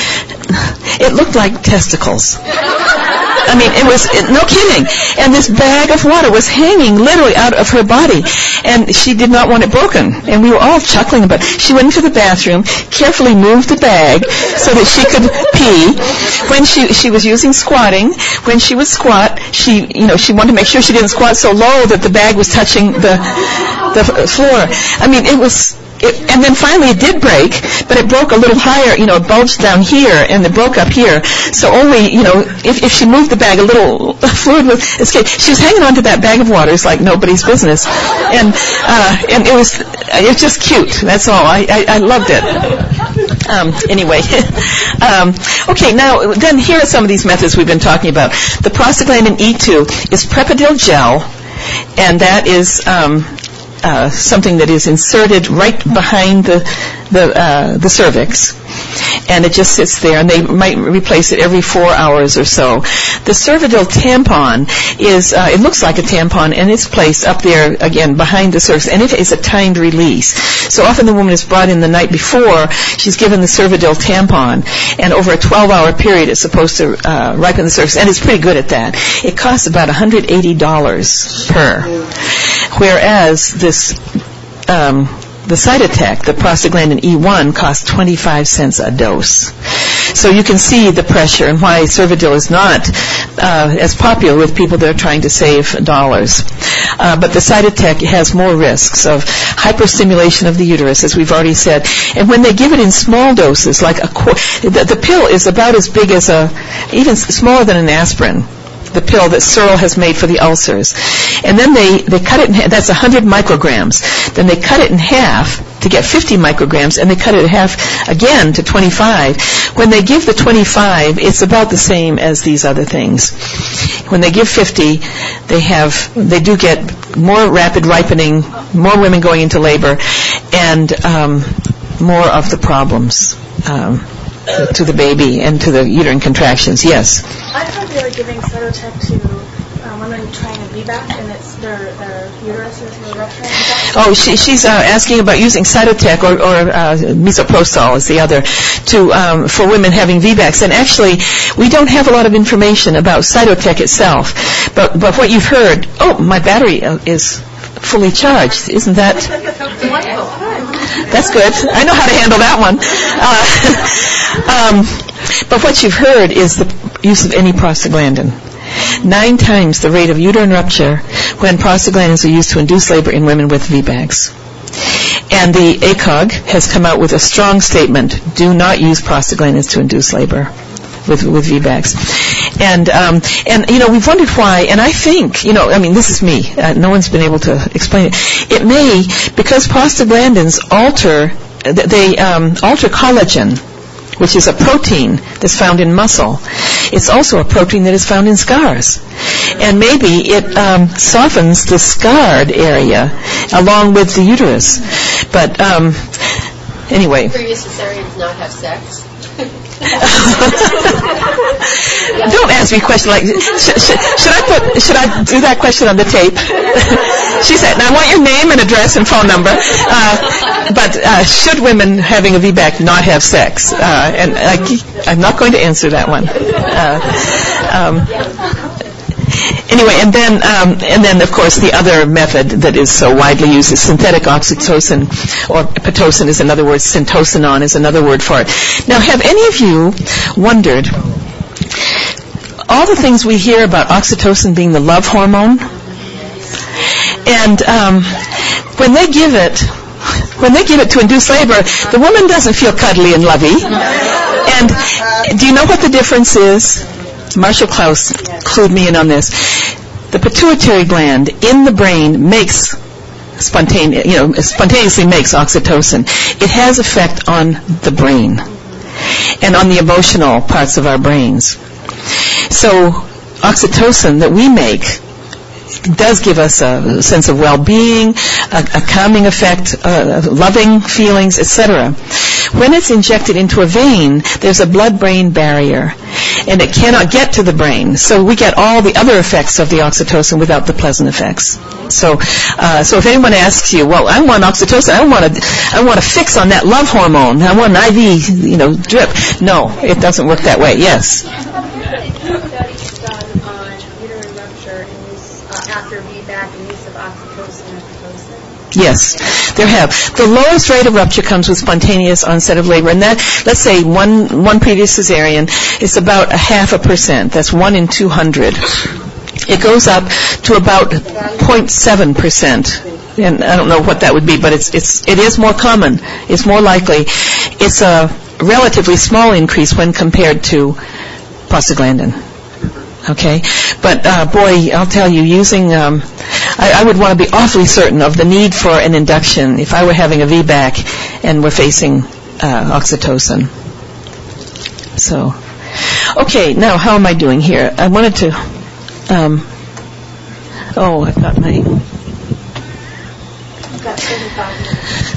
it looked like testicles. I mean, it was, it, no kidding. And this bag of water was hanging literally out of her body. And she did not want it broken. And we were all chuckling about it. She went into the bathroom, carefully moved the bag so that she could pee. When she she was using squatting, when she would squat, she, you know, she wanted to make sure she didn't squat so low that the bag was touching the, the floor. I mean, it was... It, and then finally it did break, but it broke a little higher, you know, it bulged down here, and it broke up here. So only, you know, if, if she moved the bag, a little fluid would escape. She was hanging on to that bag of water. It's like nobody's business. And uh, and it was it was just cute. That's all. I, I, I loved it. Um, anyway. um, okay, now, then here are some of these methods we've been talking about. The prostaglandin E two is Prepidil gel, and that is... Um, Uh, something that is inserted right behind the the, uh, the cervix, and it just sits there, and they might replace it every four hours or so. The Cervidil tampon is, uh, it looks like a tampon, and it's placed up there, again, behind the cervix, and it is a timed release. So often the woman is brought in the night before, she's given the Cervidil tampon, and over a twelve-hour period it's supposed to uh, ripen the cervix, and it's pretty good at that. It costs about one hundred eighty dollars per, whereas this... Um, The Cytotec, the prostaglandin E one, costs twenty-five cents a dose. So you can see the pressure and why Cervidil is not uh, as popular with people that are trying to save dollars. Uh, but the Cytotec has more risks of hyperstimulation of the uterus, as we've already said. And when they give it in small doses, like a qu- the, the pill is about as big as a, even smaller than an aspirin, the pill that Searle has made for the ulcers. And then they, they cut it in half. That's one hundred micrograms. Then they cut it in half to get fifty micrograms, and they cut it in half again to twenty-five. When they give the twenty-five, it's about the same as these other things. When they give fifty, they have, they do get more rapid ripening, more women going into labor, and um, more of the problems. Um, to the baby and to the uterine contractions. Yes? I heard they were giving Cytotec to um, women trying a V BAC, and it's their, their uterus is really rupturing. Oh, she, she's uh, asking about using Cytotec or, or uh, misoprostol is the other to um, for women having V BACs. And actually, we don't have a lot of information about Cytotec itself. But but what you've heard, oh, my battery is fully charged. Isn't that? That's good. I know how to handle that one. Uh, um, but what you've heard is the use of any prostaglandin. Nine times the rate of uterine rupture when prostaglandins are used to induce labor in women with V BACs. And the A C O G has come out with a strong statement: do not use prostaglandins to induce labor with with V BACs. And, um, and you know, we've wondered why, and I think, you know, I mean, this is me. Uh, no one's been able to explain it. It may, because prostaglandins alter, they um, alter collagen, which is a protein that's found in muscle. It's also a protein that is found in scars. And maybe it um, softens the scarred area along with the uterus. But um, anyway. Previous cesareans not have sex? Don't ask me a question like, should, should, should I put, should I do that question on the tape? She said, now I want your name and address and phone number. Uh, but uh, should women having a V BAC not have sex? Uh, and I, I'm not going to answer that one. Uh, um, Anyway, and then, um, and then, of course, the other method that is so widely used is synthetic oxytocin, or Pitocin is another word, Syntocinon is another word for it. Now, have any of you wondered, all the things we hear about oxytocin being the love hormone, and um, when they give it, when they give it to induce labor, the woman doesn't feel cuddly and lovey. And do you know what the difference is? Marshall Klaus clued me in on this. The pituitary gland in the brain makes spontaneous, you know, spontaneously makes oxytocin. It has effect on the brain and on the emotional parts of our brains. So oxytocin that we make does give us a sense of well-being, a, a calming effect, uh, loving feelings, et cetera. When it's injected into a vein, there's a blood-brain barrier, and it cannot get to the brain. So we get all the other effects of the oxytocin without the pleasant effects. So, uh, so if anyone asks you, well, I want oxytocin, I want to, I want to fix on that love hormone, I want an I V, you know, drip. No, it doesn't work that way. Yes. After V BAC and use of oxytocin and pitocin? Yes, there have. The lowest rate of rupture comes with spontaneous onset of labor, and that, let's say, one one previous cesarean is about a half a percent. That's one in two hundred. It goes up to about zero point seven percent, and I don't know what that would be, but it's it's it is more common. It's more likely. It's a relatively small increase when compared to prostaglandin. Okay, but uh, boy, I'll tell you, using, um, I, I would want to be awfully certain of the need for an induction if I were having a V BAC and we're facing uh, oxytocin. So, okay, now how am I doing here? I wanted to, um, oh, I've got my,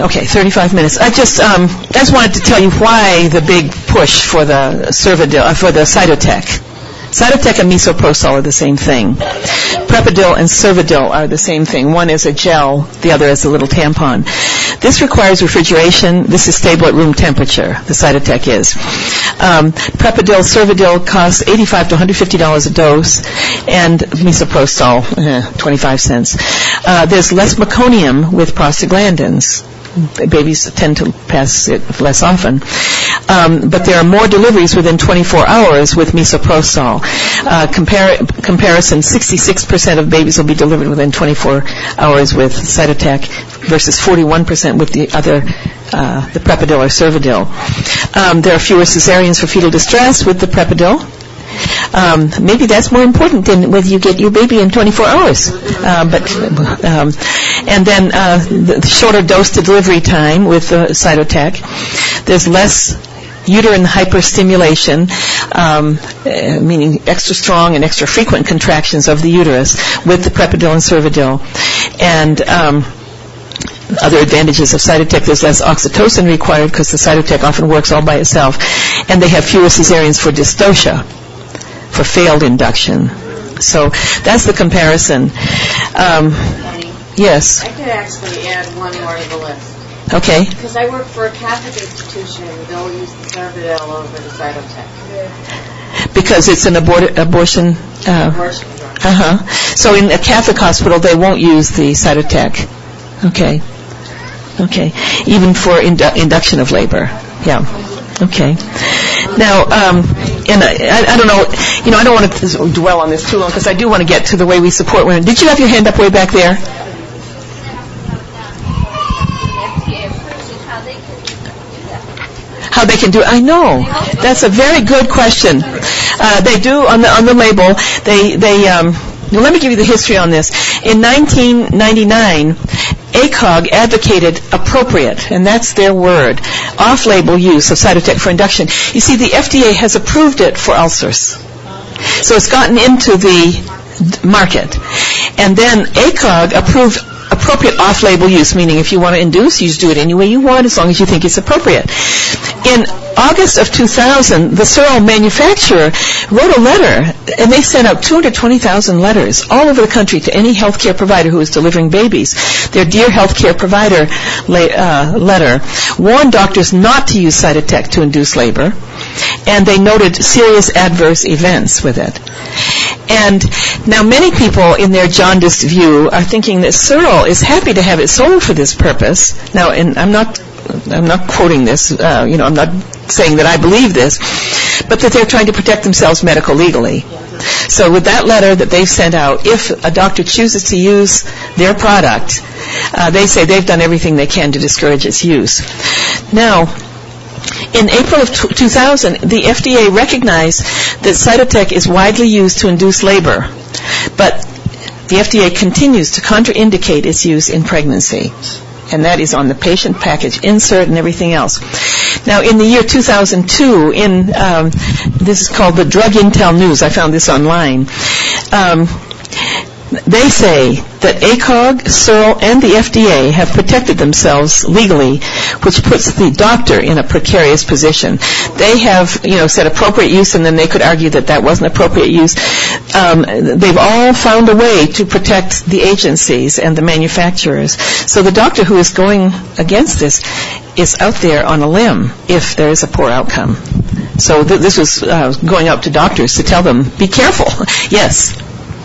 Okay, thirty-five minutes. I just, um, I just wanted to tell you why the big push for the Cervidil, uh, for the Cytotec. Cytotec and Misoprostol are the same thing. Prepidil and Cervidil are the same thing. One is a gel, the other is a little tampon. This requires refrigeration. This is stable at room temperature. The Cytotec is. Um, Prepidil, Cervidil costs eighty-five to one hundred fifty dollars a dose, and Misoprostol, eh, twenty-five cents. Uh, there's less meconium with prostaglandins. Babies tend to pass it less often. Um, but there are more deliveries within twenty-four hours with Misoprostol. Uh, compar- comparison, sixty-six percent of babies will be delivered within twenty-four hours with Cytotec versus forty-one percent with the other, uh, the Prepidil or Cervidil. Um, there are fewer cesareans for fetal distress with the Prepidil. Um, maybe that's more important than whether you get your baby in twenty-four hours. Uh, but um, and then uh, the shorter dose to delivery time with the Cytotec. There's less uterine hyperstimulation, um, uh, meaning extra strong and extra frequent contractions of the uterus with the Prepidil and Cervidil. And um, other advantages of Cytotec, there's less oxytocin required because the Cytotec often works all by itself. And they have fewer cesareans for dystocia, for failed induction. So that's the comparison. Um, yes? I could actually add one more to the list. Okay. Because I work for a Catholic institution, they'll use the Cervidil over the Cytotec. Because it's an abort- abortion... Uh, abortion drug. Uh-huh. So in a Catholic hospital, they won't use the Cytotec. Okay. Okay. Even for indu- induction of labor. Yeah. Okay. Now, um, and I, I don't know, you know, I don't want to dwell on this too long because I do want to get to the way we support women. Did you have your hand up way back there? How they can do it? I know. That's a very good question. Uh, they do on the on the label. They they. Um, well, let me give you the history on this. In nineteen ninety-nine, A C O G advocated appropriate, and that's their word, off-label use of Cytotec for induction. You see, the F D A has approved it for ulcers. So it's gotten into the market. And then A C O G approved appropriate off-label use, meaning if you want to induce, you just do it any way you want as long as you think it's appropriate. In August of two thousand, the Searle manufacturer wrote a letter, and they sent out two hundred twenty thousand letters all over the country to any healthcare provider who is delivering babies. Their Dear Healthcare Provider la- uh, letter warned doctors not to use Cytotec to induce labor, and they noted serious adverse events with it. And now many people in their jaundiced view are thinking that Searle is happy to have it sold for this purpose. Now, and I'm not I'm not quoting this, uh, you know, I'm not saying that I believe this, but that they're trying to protect themselves medico-legally. So with that letter that they've sent out, if a doctor chooses to use their product, uh, they say they've done everything they can to discourage its use. Now, in April of two thousand, the F D A recognized that Cytotec is widely used to induce labor, but the F D A continues to contraindicate its use in pregnancy. And that is on the patient package insert and everything else. Now, in the year two thousand two, in um, this is called the Drug Intel News. I found this online. Um, they say that A C O G, Searle, and the F D A have protected themselves legally, which puts the doctor in a precarious position. They have, you know, said appropriate use, and then they could argue that that wasn't appropriate use. Um, they've all found a way to protect the agencies and the manufacturers. So the doctor who is going against this is out there on a limb if there is a poor outcome. So th- this was uh, going out to doctors to tell them, be careful. Yes?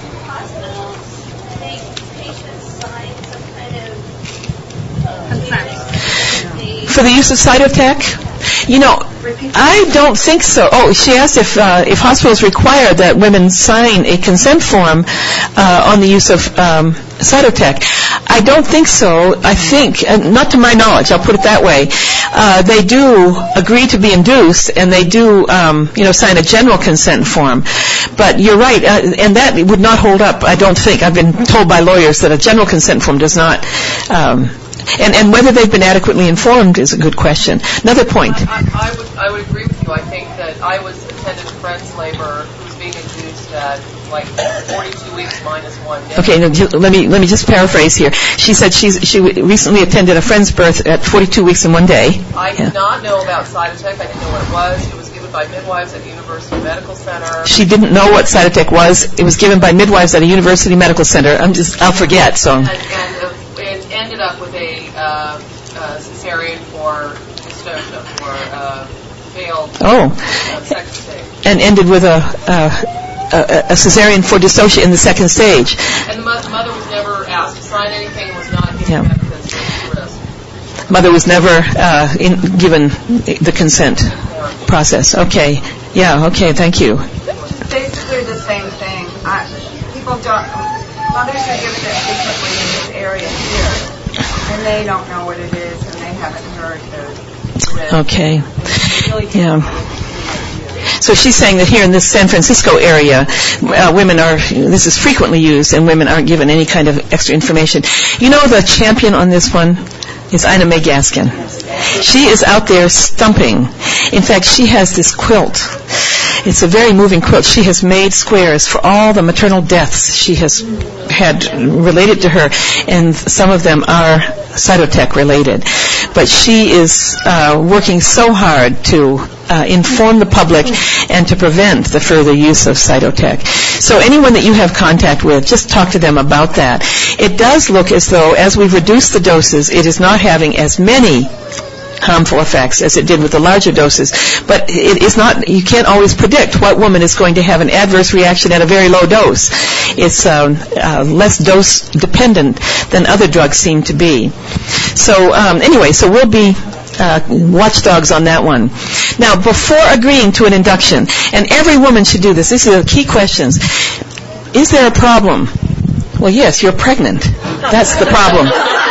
For the use of Cytotec? You know, I don't think so. Oh, she asked if uh, if hospitals require that women sign a consent form uh, on the use of um, Cytotec. I don't think so. I think, and not to my knowledge, I'll put it that way, uh, they do agree to be induced, and they do, um, you know, sign a general consent form. But you're right, uh, and that would not hold up, I don't think. I've been told by lawyers that a general consent form does not... Um, And, and whether they've been adequately informed is a good question. Another point. I, I, I would I would agree with you. I think that I was attended friend's labor who was being being induced at like forty-two weeks minus one day. Okay, now, let me let me just paraphrase here. She said she's she recently attended a friend's birth at forty-two weeks and one day. I yeah. did not know about Cytotec. I didn't know what it was. It was given by midwives at the University Medical Center. She didn't know what Cytotec was. It was given by midwives at a University Medical Center. I'm just I'll forget. So. And, and uh, it ended up with a uh, uh, cesarean for dystocia, for uh, failed oh. uh, second stage. And ended with a. Uh, A, a cesarean for dystocia in the second stage. And the mo- mother was never asked to sign anything, was not given yeah. benefits for risk. Mother was never uh, in, given the consent process. Okay. Yeah, okay, thank you. Basically the same thing. I, people don't, mothers are given it frequently in this area here, and they don't know what it is, and they haven't heard the risk. Okay. Really yeah. So she's saying that here in this San Francisco area, uh, women are, this is frequently used, and women aren't given any kind of extra information. You know the champion on this one is Ina May Gaskin. She is out there stumping. In fact, she has this quilt. It's a very moving quilt. She has made squares for all the maternal deaths she has had related to her, and some of them are Cytotec related. But she is uh, working so hard to uh, inform the public and to prevent the further use of Cytotec. So anyone that you have contact with, just talk to them about that. It does look as though, as we've reduced the doses, it is not having as many harmful effects as it did with the larger doses. But it is not, you can't always predict what woman is going to have an adverse reaction at a very low dose. It's uh, uh, less dose dependent than other drugs seem to be. So um, anyway, so we'll be uh, watchdogs on that one. Now, before agreeing to an induction, and every woman should do this, these are the key questions. Is there a problem? Well, yes, you're pregnant. That's the problem.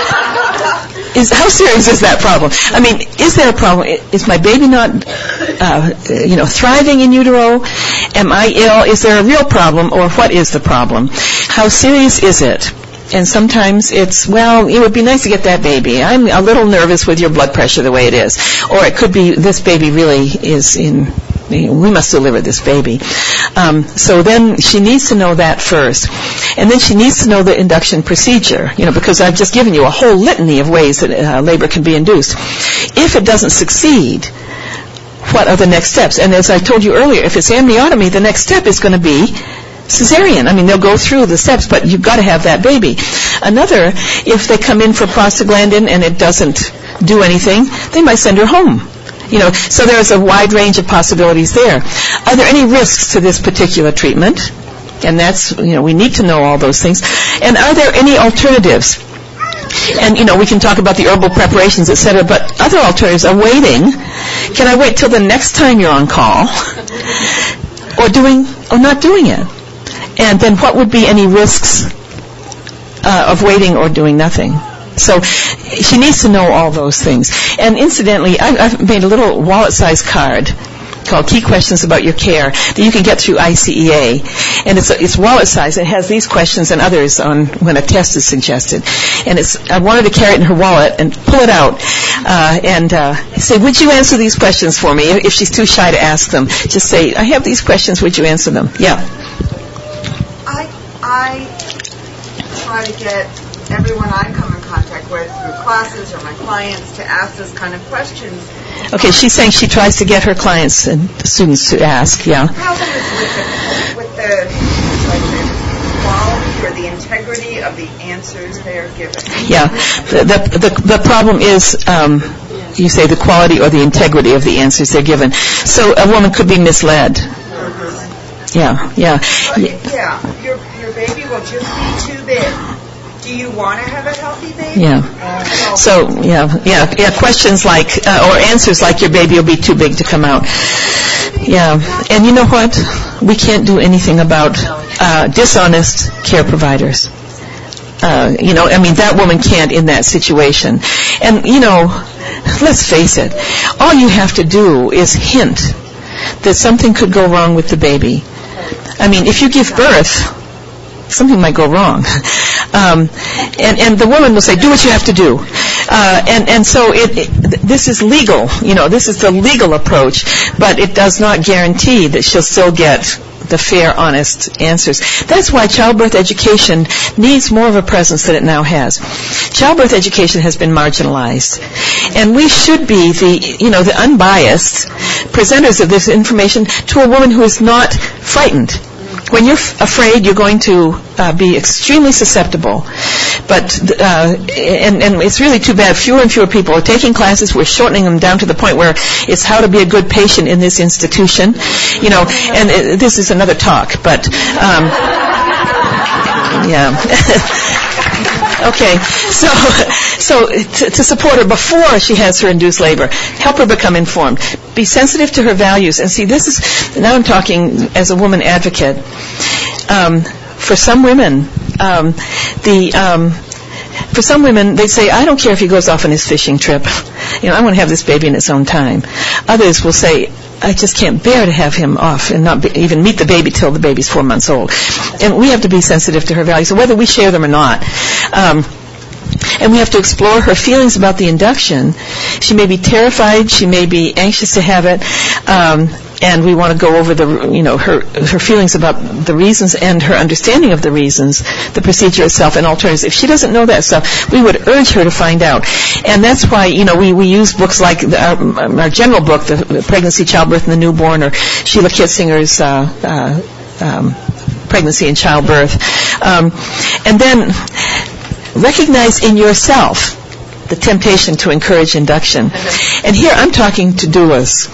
Is, how serious is that problem? I mean, is there a problem? Is my baby not, uh, you know, thriving in utero? Am I ill? Is there a real problem, or what is the problem? How serious is it? And sometimes it's, well, it would be nice to get that baby. I'm a little nervous with your blood pressure the way it is. Or it could be, this baby really is in, we must deliver this baby. Um, so then she needs to know that first. And then she needs to know the induction procedure, you know, because I've just given you a whole litany of ways that uh, labor can be induced. If it doesn't succeed, what are the next steps? And as I told you earlier, if it's amniotomy, the next step is going to be cesarean. I mean, they'll go through the steps, but you've got to have that baby. Another, if they come in for prostaglandin and it doesn't do anything, they might send her home. You know, so there's a wide range of possibilities there. Are there any risks to this particular treatment? And that's, you know, we need to know all those things. And are there any alternatives? And, you know, we can talk about the herbal preparations, et cetera, but other alternatives are waiting. Can I wait till the next time you're on call? Or doing, or not doing it? And then what would be any risks uh, of waiting or doing nothing? So she needs to know all those things. And incidentally, I've, I've made a little wallet-sized card called Key Questions About Your Care that you can get through I C E A. And it's, it's wallet-sized. It has these questions and others on when a test is suggested. And it's, I wanted to carry it in her wallet and pull it out uh, and uh, say, would you answer these questions for me? If she's too shy to ask them, just say, I have these questions, would you answer them? Yeah. I, I try to get everyone I come in contact with through classes or my clients to ask this kind of questions. Okay, she's saying she tries to get her clients and students to ask, yeah. The problem is with the, with the, like the quality or the integrity of the answers they are given. Yeah, the, the, the, the problem is, um, you say the quality or the integrity of the answers they're given. So a woman could be misled. Mm-hmm. Yeah, yeah. But, yeah, your, your baby will just be too big. Do you want to have a healthy baby? Yeah. Uh, so, yeah, yeah, yeah. Questions like, uh, or answers like your baby will be too big to come out. Yeah. And you know what? We can't do anything about uh, dishonest care providers. Uh, you know, I mean, that woman can't in that situation. And, you know, let's face it. All you have to do is hint that something could go wrong with the baby. I mean, if you give birth, something might go wrong. Um, and, and the woman will say, do what you have to do. Uh, Uh, and, and so it, it, this is legal, you know, this is the legal approach, but it does not guarantee that she'll still get the fair, honest answers. That's why childbirth education needs more of a presence than it now has. Childbirth education has been marginalized, and we should be the, you know, the unbiased presenters of this information to a woman who is not frightened. When you're f- afraid, you're going to uh, be extremely susceptible. But uh, and, and it's really too bad. Fewer and fewer people are taking classes. We're shortening them down to the point where it's how to be a good patient in this institution. You know, and it, this is another talk. But um, yeah. Okay, so so to, to support her before she has her induced labor, help her become informed, be sensitive to her values, and see, this is, now I'm talking as a woman advocate. Um, for some women, um, the um, for some women, they say, I don't care if he goes off on his fishing trip. You know, I want to have this baby in its own time. Others will say, I just can't bear to have him off and not be, even meet the baby till the baby's four months old. And we have to be sensitive to her values, so whether we share them or not. Um, and we have to explore her feelings about the induction. She may be terrified. She may be anxious to have it. Um, and we want to go over the, you know, her her feelings about the reasons and her understanding of the reasons, the procedure itself, and alternatives. If she doesn't know that stuff, we would urge her to find out. And that's why, you know, we, we use books like the, our, our general book, the, the Pregnancy, Childbirth, and the Newborn, or Sheila Kitzinger's uh, uh, um, Pregnancy and Childbirth. Um, and then recognize in yourself the temptation to encourage induction. And here I'm talking to doulas.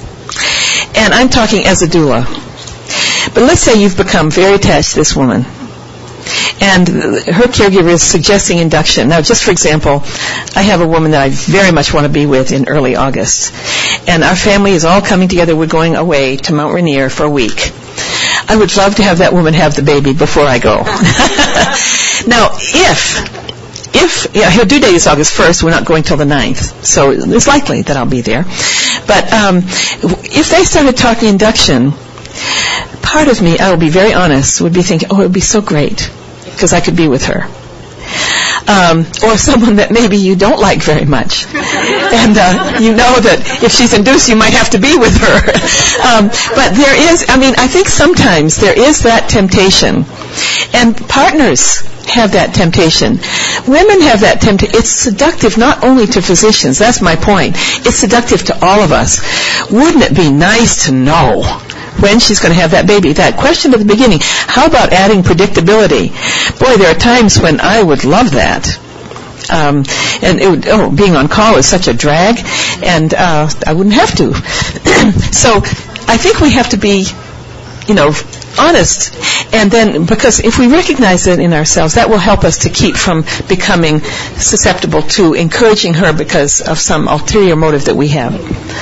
And I'm talking as a doula. But let's say you've become very attached to this woman, and her caregiver is suggesting induction. Now, just for example, I have a woman that I very much want to be with in early August, and our family is all coming together. We're going away to Mount Rainier for a week. I would love to have that woman have the baby before I go. Now, if... If, yeah, her due date is August first, we're not going till the ninth, so it's likely that I'll be there. But um, if they started talking induction, part of me, I will be very honest, would be thinking, oh, it would be so great, because I could be with her. Um, or someone that maybe you don't like very much. And uh, you know that if she's induced, you might have to be with her. Um, but there is, I mean, I think sometimes there is that temptation. And partners have that temptation. Women have that temptation. It's seductive not only to physicians. That's my point. It's seductive to all of us. Wouldn't it be nice to know when she's going to have that baby? That question at the beginning, how about adding predictability? Boy, there are times when I would love that. Um, and it would, oh, being on call is such a drag, and uh, I wouldn't have to. So I think we have to be, you know, honest. And then, because if we recognize it in ourselves, that will help us to keep from becoming susceptible to encouraging her because of some ulterior motive that we have.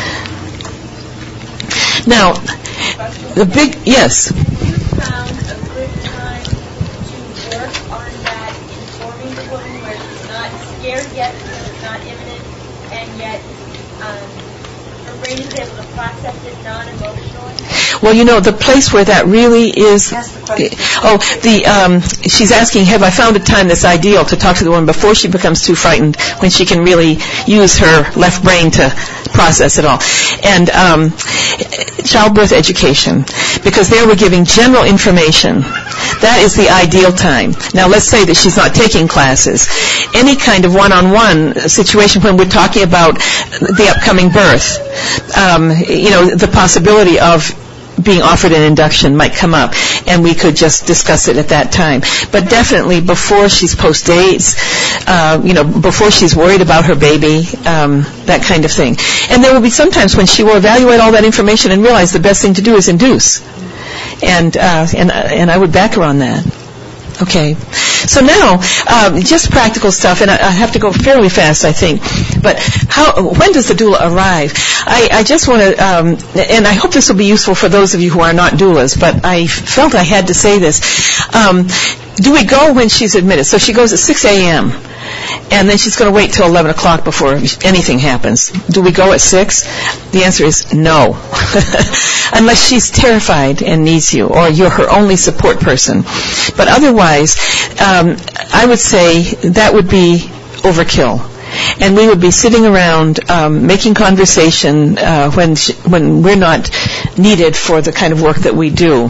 Now, the big, yes? Have you found a good time to work on that, informing the woman where she's not scared yet because it's not imminent, and yet um, her brain is able to process it non-emotionally? Well, you know, the place where that really is, oh, the um, she's asking, have I found a time that's ideal to talk to the woman before she becomes too frightened, when she can really use her left brain to process it all? And um, childbirth education, because there we're giving general information. That is the ideal time. Now, let's say that she's not taking classes. Any kind of one-on-one situation when we're talking about the upcoming birth, um, you know, the possibility of being offered an induction might come up, and we could just discuss it at that time. But definitely before she's post-dates, uh, you know, before she's worried about her baby, um, that kind of thing. And there will be sometimes when she will evaluate all that information and realize the best thing to do is induce. And uh, and and I would back her on that. Okay. So now, um, just practical stuff, and I, I have to go fairly fast, I think. But how? When does the doula arrive? I, I just want to, um, and I hope this will be useful for those of you who are not doulas, but I felt I had to say this. Um, do we go when she's admitted? So she goes at six a.m., and then she's going to wait till eleven o'clock before anything happens. Do we go at six? The answer is no. Unless she's terrified and needs you, or you're her only support person. But otherwise, um, I would say that would be overkill. and we would be sitting around um, making conversation uh, when she, when we're not needed for the kind of work that we do.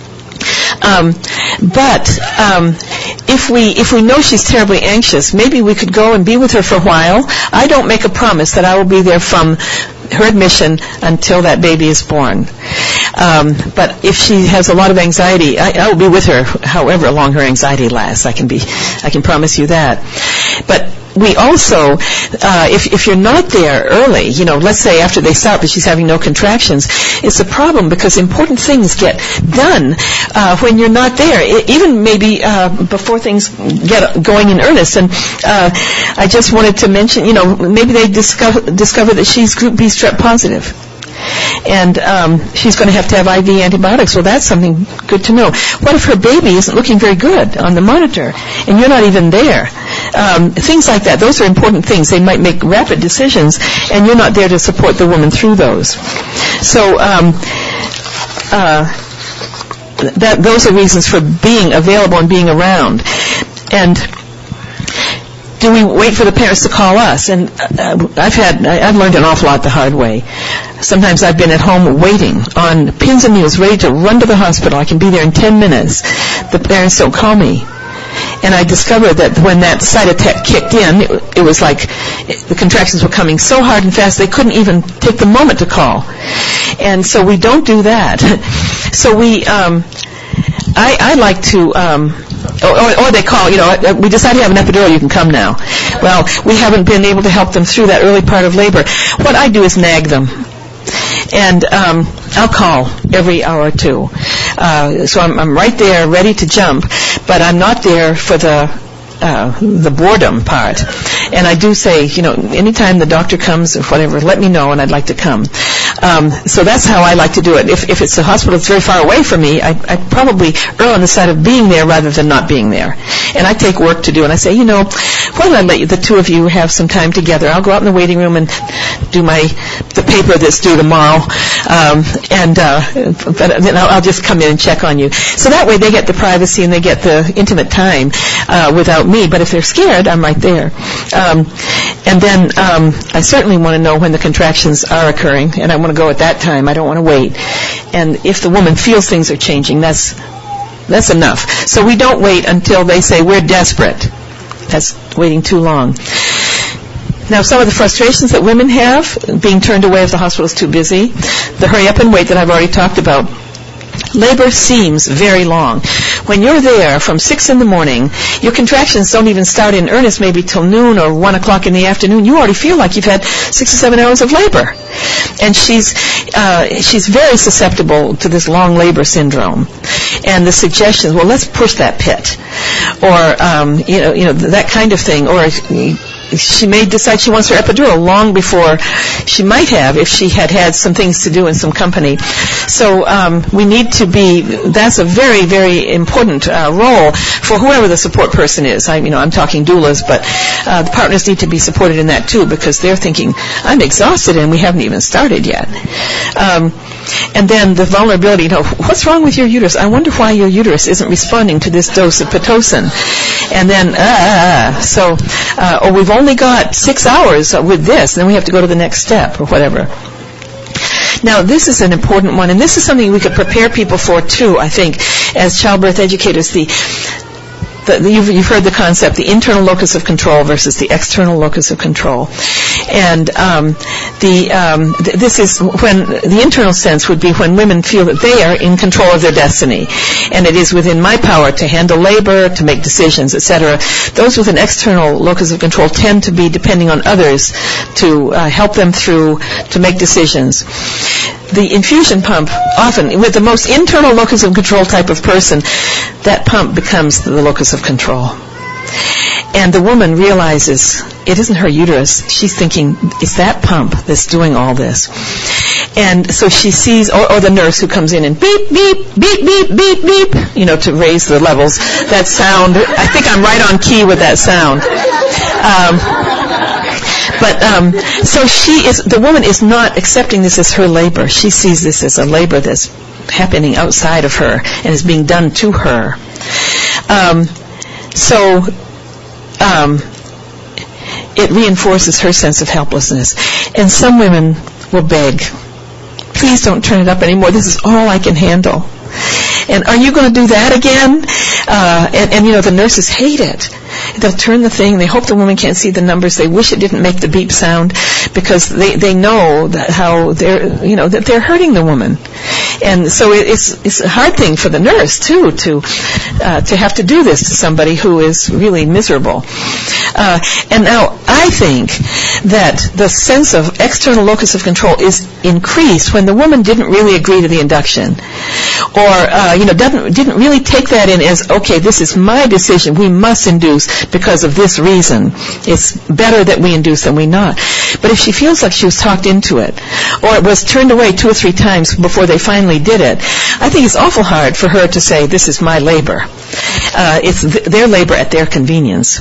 Um, but um, if we if we know she's terribly anxious, maybe we could go and be with her for a while. I don't make a promise that I will be there from her admission until that baby is born. Um, but if she has a lot of anxiety, I, I will be with her however long her anxiety lasts. I can be, I can promise you that. But we also, uh, if, if you're not there early, you know, let's say after they start but she's having no contractions, it's a problem because important things get done uh, when you're not there, it, even maybe uh, before things get going in earnest. And uh, I just wanted to mention, you know, maybe they discover, discover that she's group B strep positive. And um, she's going to have to have I V antibiotics. Well, that's something good to know. What if her baby isn't looking very good on the monitor and you're not even there? Um, things like that. Those are important things. They might make rapid decisions and you're not there to support the woman through those. So um, uh, that those are reasons for being available and being around. And do we wait for the parents to call us? And uh, I've had, I've learned an awful lot the hard way. Sometimes I've been at home waiting on pins and needles, ready to run to the hospital. I can be there in ten minutes. The parents don't call me. And I discovered that when that side attack kicked in, it, it was like it, the contractions were coming so hard and fast they couldn't even take the moment to call. And so we don't do that. So we, um, I, I like to, um, Or, or, or they call, you know, we decided to have an epidural, you can come now. Well, we haven't been able to help them through that early part of labor. What I do is nag them. And um, I'll call every hour or two. Uh, so I'm, I'm right there, ready to jump, but I'm not there for the uh, the boredom part. And I do say, you know, anytime the doctor comes or whatever, let me know and I'd like to come. Um, so that's how I like to do it. If, if it's a hospital that's very far away from me, I, I probably err on the side of being there rather than not being there. And I take work to do, and I say, you know, why don't I let you, the two of you have some time together? I'll go out in the waiting room and do my the paper that's due tomorrow, um, and uh, but then I'll, I'll just come in and check on you. So that way they get the privacy and they get the intimate time uh, without me. But if they're scared, I'm right there. Um, and then um, I certainly want to know when the contractions are occurring, and I want to go at that time. I don't want to wait. And if the woman feels things are changing, that's that's enough. So we don't wait until they say we're desperate. That's waiting too long. Now, some of the frustrations that women have, being turned away if the hospital is too busy, the hurry up and wait that I've already talked about. Labor seems very long. When you're there from six in the morning, your contractions don't even start in earnest maybe till noon or one o'clock in the afternoon. You already feel like you've had six or seven hours of labor. And she's uh, she's very susceptible to this long labor syndrome. And the suggestions, well, let's push that pit, or um, you know, you know that kind of thing, or she may decide she wants her epidural long before she might have if she had had some things to do in some company. So um, we need to be, that's a very, very important uh, role for whoever the support person is. I, you know, I'm talking doulas, but uh, the partners need to be supported in that too, because they're thinking, I'm exhausted and we haven't even started yet. Um, and then the vulnerability, you know, what's wrong with your uterus? I wonder why your uterus isn't responding to this dose of Pitocin. And then, uh, so, uh, or we've only got six hours with this, and then we have to go to the next step or whatever. Now, this is an important one, and this is something we could prepare people for too, I think, as childbirth educators. The The, the, you've, you've heard the concept, the internal locus of control versus the external locus of control. And um, the um, th- this is when the internal sense would be when women feel that they are in control of their destiny, and it is within my power to handle labor, to make decisions, et cetera. Those with an external locus of control tend to be depending on others to uh, help them through, to make decisions. The infusion pump, often, with the most internal locus of control type of person, that pump becomes the locus of control. And the woman realizes it isn't her uterus. She's thinking, it's that pump that's doing all this. And so she sees, or, or the nurse who comes in and beep, beep, beep, beep, beep, beep, you know, to raise the levels. That sound, I think I'm right on key with that sound. Um, But um, so she is. The woman is not accepting this as her labor. She sees this as a labor that's happening outside of her and is being done to her. Um, so um, it reinforces her sense of helplessness. And some women will beg, please don't turn it up anymore. This is all I can handle. And are you going to do that again? Uh, and, and, you know, the nurses hate it. They'll turn the thing. They hope the woman can't see the numbers. They wish it didn't make the beep sound because they, they know that how they're, you know, that they're hurting the woman. And so it, it's it's a hard thing for the nurse, too, to uh, to have to do this to somebody who is really miserable. Uh, and now I think that the sense of external locus of control is increased when the woman didn't really agree to the induction, or uh, you know didn't didn't really take that in as, okay, this is my decision. We must induce because of this reason. It's better that we induce than we not. But if she feels like she was talked into it, or it was turned away two or three times before they finally did it, I think it's awful hard for her to say, this is my labor. Uh, it's th- their labor at their convenience.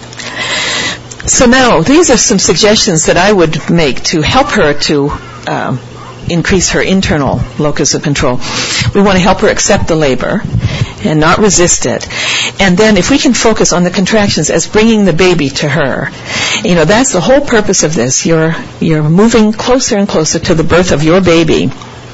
So now, these are some suggestions that I would make to help her to um, increase her internal locus of control. We want to help her accept the labor and not resist it. And then if we can focus on the contractions as bringing the baby to her, you know, that's the whole purpose of this. You're, you're moving closer and closer to the birth of your baby.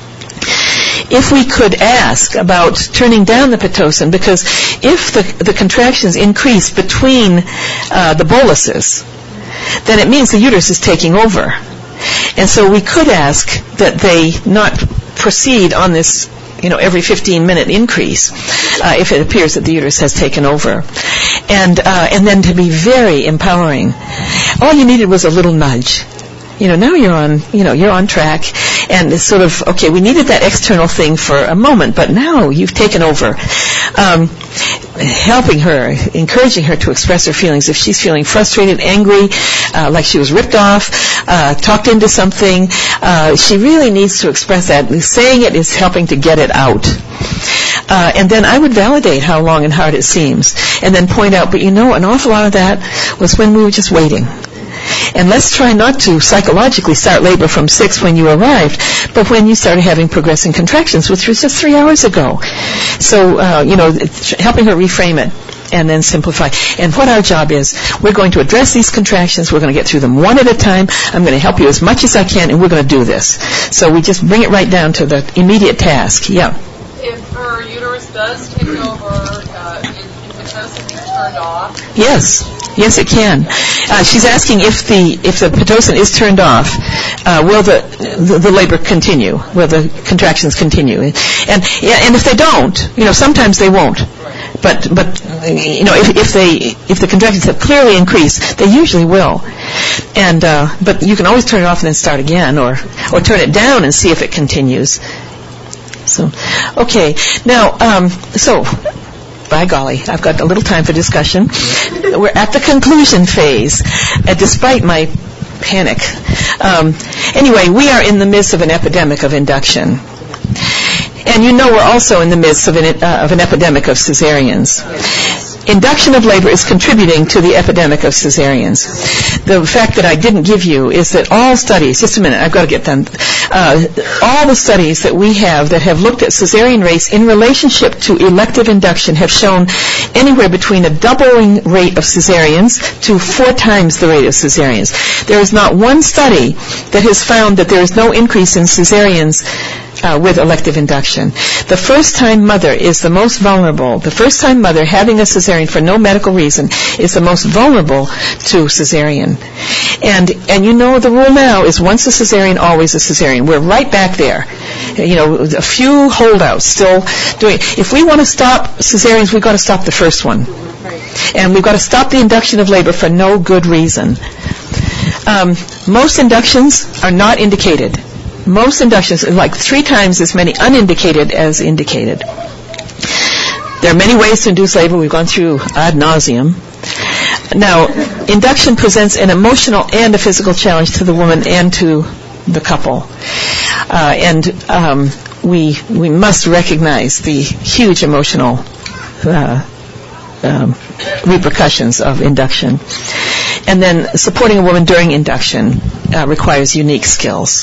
If we could ask about turning down the Pitocin, because if the, the contractions increase between uh, the boluses, then it means the uterus is taking over. And so we could ask that they not proceed on this, you know, every fifteen minute increase uh, if it appears that the uterus has taken over. And, uh, and then to be very empowering. All you needed was a little nudge. You know, now you're on, you know, you're on track, and it's sort of, okay, we needed that external thing for a moment, but now you've taken over. Um, helping her, encouraging her to express her feelings. If she's feeling frustrated, angry, uh, like she was ripped off, uh, talked into something, uh, she really needs to express that. Saying it is helping to get it out. Uh, and then I would validate how long and hard it seems, and then point out, but you know, an awful lot of that was when we were just waiting. And let's try not to psychologically start labor from six when you arrived, but when you started having progressing contractions, which was just three hours ago. So, uh, you know, helping her reframe it and then simplify. And what our job is, we're going to address these contractions. We're going to get through them one at a time. I'm going to help you as much as I can, and we're going to do this. So we just bring it right down to the immediate task. Yeah. If her uterus does take over, uh, is the Pitocin being turned off? Yes. Yes, it can. Uh, she's asking if the if the Pitocin is turned off, uh, will the, the the labor continue? Will the contractions continue? And yeah, and if they don't, you know, sometimes they won't. But but you know, if if they if the contractions have clearly increased, they usually will. And uh, but you can always turn it off and then start again, or or turn it down and see if it continues. So, okay, now um, so. By golly, I've got a little time for discussion. We're at the conclusion phase, uh, despite my panic. Um, anyway, we are in the midst of an epidemic of induction. And you know we're also in the midst of an, uh, of an epidemic of cesareans. Induction of labor is contributing to the epidemic of cesareans. The fact that I didn't give you is that all studies, just a minute, I've got to get done, uh, all the studies that we have that have looked at cesarean rates in relationship to elective induction have shown anywhere between a doubling rate of cesareans to four times the rate of cesareans. There is not one study that has found that there is no increase in cesareans Uh, with elective induction. The first-time mother is the most vulnerable. The first-time mother having a cesarean for no medical reason is the most vulnerable to cesarean. And and you know the rule now is once a cesarean, always a cesarean. We're right back there. You know, a few holdouts still doing. If we want to stop cesareans, we've got to stop the first one. And we've got to stop the induction of labor for no good reason. Um, most inductions are not indicated. Most inductions are like three times as many unindicated as indicated. There are many ways to induce labor. We've gone through ad nauseum. Now, induction presents an emotional and a physical challenge to the woman and to the couple. Uh, and um, we we must recognize the huge emotional uh, um, repercussions of induction. And then supporting a woman during induction uh, requires unique skills.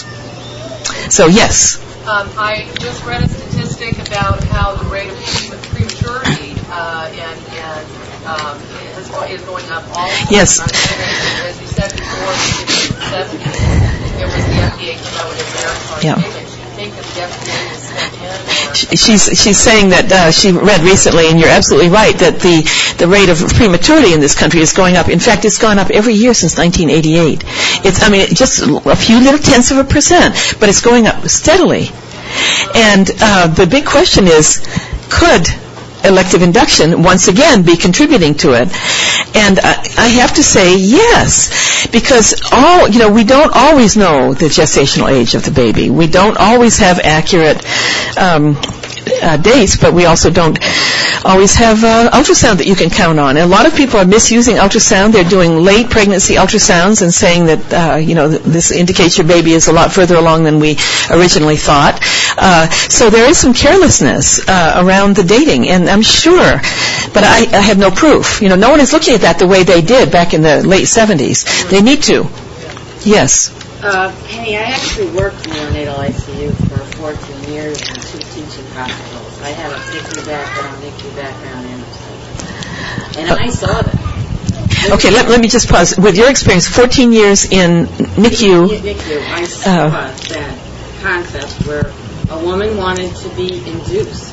So, yes. Um, I just read a statistic about how the rate of prematurity uh, and, and um, is, go- is going up all the time. Yes. As you said before, in the sixties and seventies, it was the F D A came out with a very hard Yeah. statement. Do you think that the F D A will step in? Or? She's she's saying that uh, she read recently, and you're absolutely right, that the, the rate of prematurity in this country is going up. In fact, it's gone up every year since nineteen eighty-eight. It's I mean just a few little tenths of a percent, but it's going up steadily. And uh, the big question is, could elective induction once again be contributing to it? And I, I have to say yes, because all you know we don't always know the gestational age of the baby. We don't always have accurate um, uh, dates, but we also don't always have uh, ultrasound that you can count on. And a lot of people are misusing ultrasound. They're doing late pregnancy ultrasounds and saying that uh, you know th- this indicates your baby is a lot further along than we originally thought. Uh, so there is some carelessness uh, around the dating, and I'm sure, but I, I have no proof. You know, no one is looking at that the way they did back in the late seventies. They need to. Yes. Uh, Penny, I actually worked in neonatal I C U for fourteen years in two teaching hospitals. I have a P I C U background, N I C U background, and obstetrics. And I saw that. Okay, let, let me just pause. With your experience, fourteen years in N I C U. N I C U, I saw uh, that concept where a woman wanted to be induced.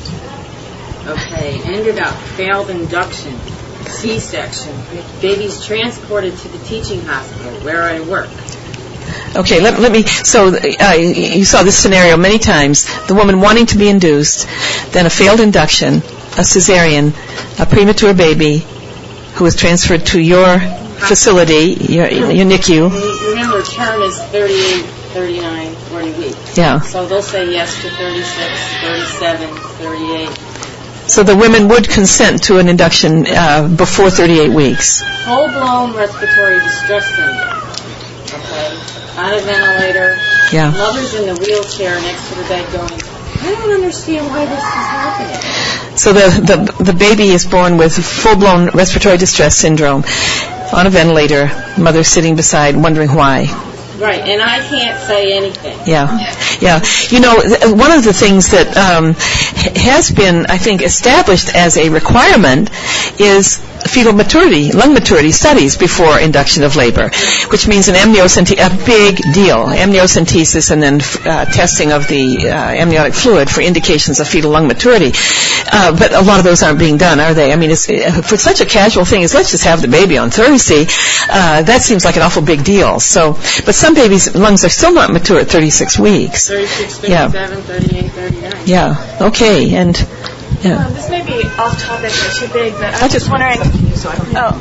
Okay, ended up failed induction, C-section, babies transported to the teaching hospital where I work. Okay, let, let me, so uh, you saw this scenario many times. The woman wanting to be induced, then a failed induction, a cesarean, a premature baby who was transferred to your facility, your, your N I C U. Remember, term is thirty-eight, thirty-nine, forty weeks. Yeah. So they'll say yes to thirty-six, thirty-seven, thirty-eight. So the women would consent to an induction uh, before thirty-eight weeks. Full-blown respiratory distress syndrome. Okay. On a ventilator. Yeah. Mother's in the wheelchair next to the bed going, I don't understand why this is happening. So the, the, the baby is born with full-blown respiratory distress syndrome on a ventilator, mother sitting beside wondering why. Right, and I can't say anything. Yeah, yeah. You know, th- one of the things that um, h- has been, I think, established as a requirement is fetal maturity, lung maturity studies before induction of labor, which means an amniocentesis, a big deal, amniocentesis and then uh, testing of the uh, amniotic fluid for indications of fetal lung maturity. Uh, but a lot of those aren't being done, are they? I mean, it's, for such a casual thing as let's just have the baby on Thursday, uh, that seems like an awful big deal. So, but some babies' lungs are still not mature at thirty-six weeks. thirty-six, Yeah. thirty-seven, thirty-eight, thirty-nine. Yeah. Okay. And yeah. Um, this may be off topic or too big, but I I was just just- wondering. Oh.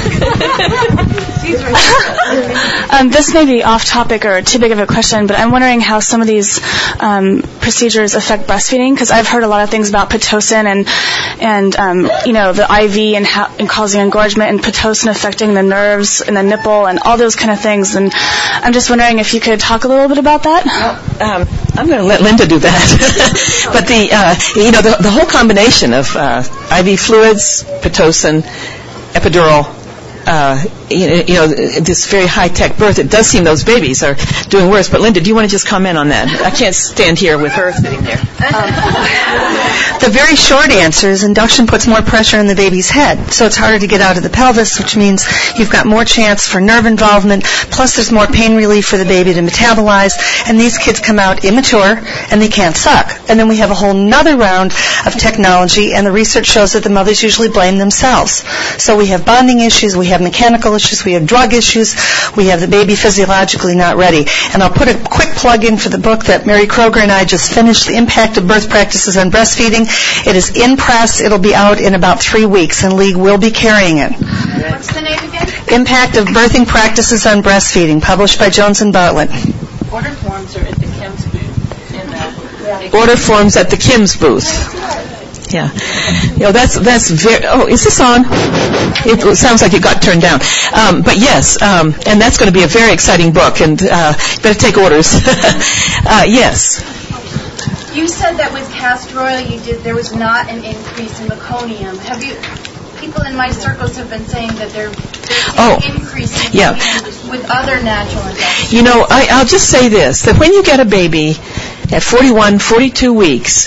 Um, this may be off topic or too big of a question, but I'm wondering how some of these um, procedures affect breastfeeding, because I've heard a lot of things about Pitocin and and um, you know the I V and, how, and causing engorgement, and Pitocin affecting the nerves and the nipple and all those kind of things. And I'm just wondering if you could talk a little bit about that. Well, um, I'm going to let Linda do that. But the uh, you know the, the whole combination of uh, I V fluids, Pitocin, epidural. Uh, you, know, you know, this very high-tech birth, it does seem those babies are doing worse. But Linda, do you want to just comment on that? I can't stand here with her sitting there. Um, the very short answer is induction puts more pressure in the baby's head, so it's harder to get out of the pelvis, which means you've got more chance for nerve involvement, plus there's more pain relief for the baby to metabolize, and these kids come out immature, and they can't suck. And then we have a whole nother round of technology, and the research shows that the mothers usually blame themselves. So we have bonding issues, we have mechanical issues, we have drug issues, we have the baby physiologically not ready. And I'll put a quick plug in for the book that Mary Kroger and I just finished, The Impact of Birth Practices on Breastfeeding. It is in press. It'll be out in about three weeks, and League will be carrying it. What's the name again? Impact of Birthing Practices on Breastfeeding, published by Jones and Bartlett. Order forms are at the Kim's booth. In the Order forms at the Kim's booth. Yeah. You know, that's, that's very, oh, is this on? It, it sounds like it got turned down. Um, but yes, um, and that's going to be a very exciting book, and uh, better take orders. uh, yes. You said that with castor oil, you did there was not an increase in meconium. Have you? People in my circles have been saying that there, there's Oh, an increase in yeah. meconium with other natural injections. You know, I, I'll just say this, that when you get a baby at forty-one, forty-two weeks,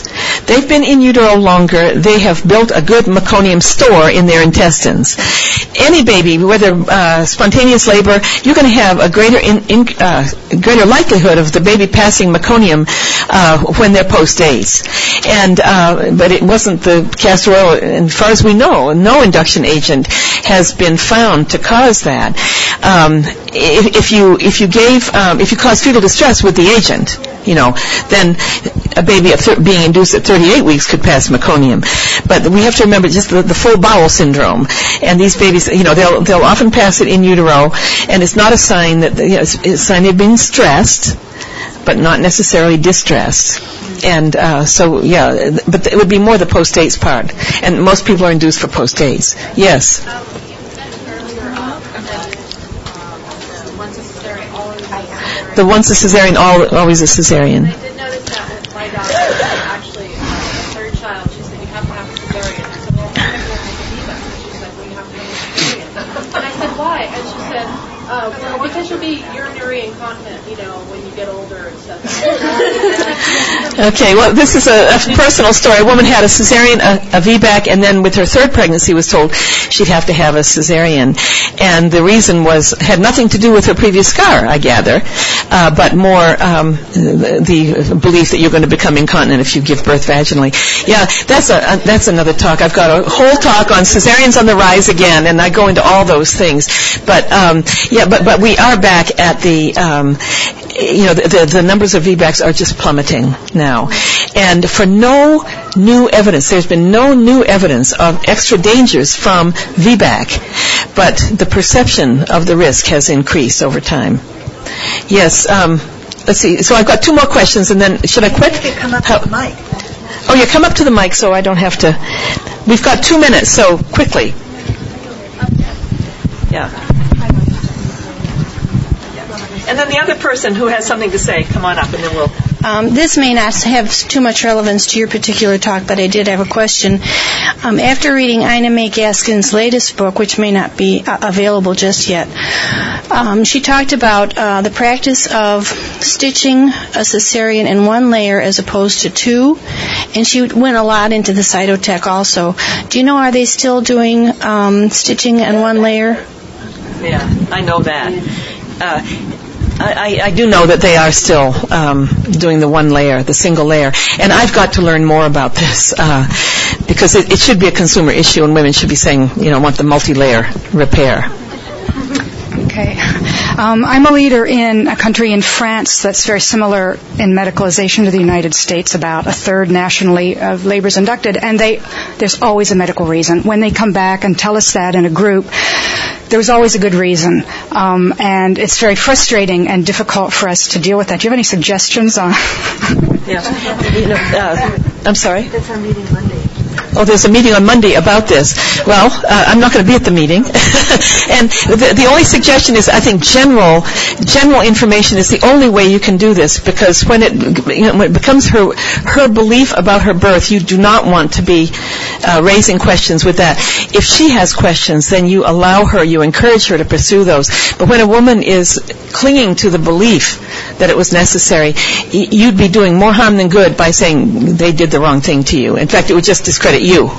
they've been in utero longer, they have built a good meconium store in their intestines. Any baby, whether uh, spontaneous labor, you're going to have a greater in, in, uh, greater likelihood of the baby passing meconium uh, when they're post-dates. And uh, but it wasn't the castor oil, and as far as we know, no induction agent has been found to cause that. Um, if, if you if you gave um, if you caused fetal distress with the agent, you know, then a baby at thir- being induced at thirty-eight weeks could pass meconium. But we have to remember just the, the full bowel syndrome. And these babies, you know, they'll they'll often pass it in utero, and it's not a sign that, you know, it's, it's a sign they've been stressed, but not necessarily distressed. And uh, so, yeah, but it would be more the post-dates part. And most people are induced for post-dates. Yes? The once a cesarean, always a cesarean. I did notice that with my daughter, actually, uh, the third child, she said, you have to have a cesarean. I said, well, I'm going to have a She said, well, you have to have a cesarean. And I said, why? And she said, uh, well, because you'll be urinary incontinent, you know, when you get older and stuff. Okay, well, this is a, a personal story. A woman had a cesarean, a, a V BAC, and then with her third pregnancy was told she'd have to have a cesarean. And the reason was, had nothing to do with her previous scar, I gather, uh, but more um, the, the belief that you're going to become incontinent if you give birth vaginally. Yeah, that's a, a that's another talk. I've got a whole talk on cesareans on the rise again, and I go into all those things. But um, yeah, but but we are back at the. Um, You know, the, the, the numbers of V BACs are just plummeting now. And for no new evidence, there's been no new evidence of extra dangers from V BAC, but the perception of the risk has increased over time. Yes, um, let's see. So I've got two more questions, and then, should I quit? You come up to the mic. Oh, yeah, come up to the mic so I don't have to. We've got two minutes, so quickly. Yeah. And then the other person who has something to say, come on up, and then we'll... Um, this may not have too much relevance to your particular talk, but I did have a question. Um, after reading Ina May Gaskin's latest book, which may not be uh, available just yet, um, she talked about uh, the practice of stitching a cesarean in one layer as opposed to two, and she went a lot into the cytotech also. Do you know, are they still doing um, stitching in one layer? Yeah, I know that. Uh, I, I do know that they are still um, doing the one layer, the single layer. And I've got to learn more about this uh, because it, it should be a consumer issue, and women should be saying, you know, want the multi-layer repair. Okay. Um, I'm a leader in a country in France that's very similar in medicalization to the United States. About a third nationally of labor is inducted, and they there's always a medical reason. When they come back and tell us that in a group, there's always a good reason. Um, and it's very frustrating and difficult for us to deal with that. Do you have any suggestions on... Yeah. You know, uh, I'm sorry? That's our meeting Monday. Oh, there's a meeting on Monday about this. Well, uh, I'm not going to be at the meeting. And the, the only suggestion is, I think, general general information is the only way you can do this, because when it, you know, when it becomes her her belief about her birth, you do not want to be uh, raising questions with that. If she has questions, then you allow her, you encourage her to pursue those. But when a woman is clinging to the belief that it was necessary, y- you'd be doing more harm than good by saying they did the wrong thing to you. In fact, it would just discredit you.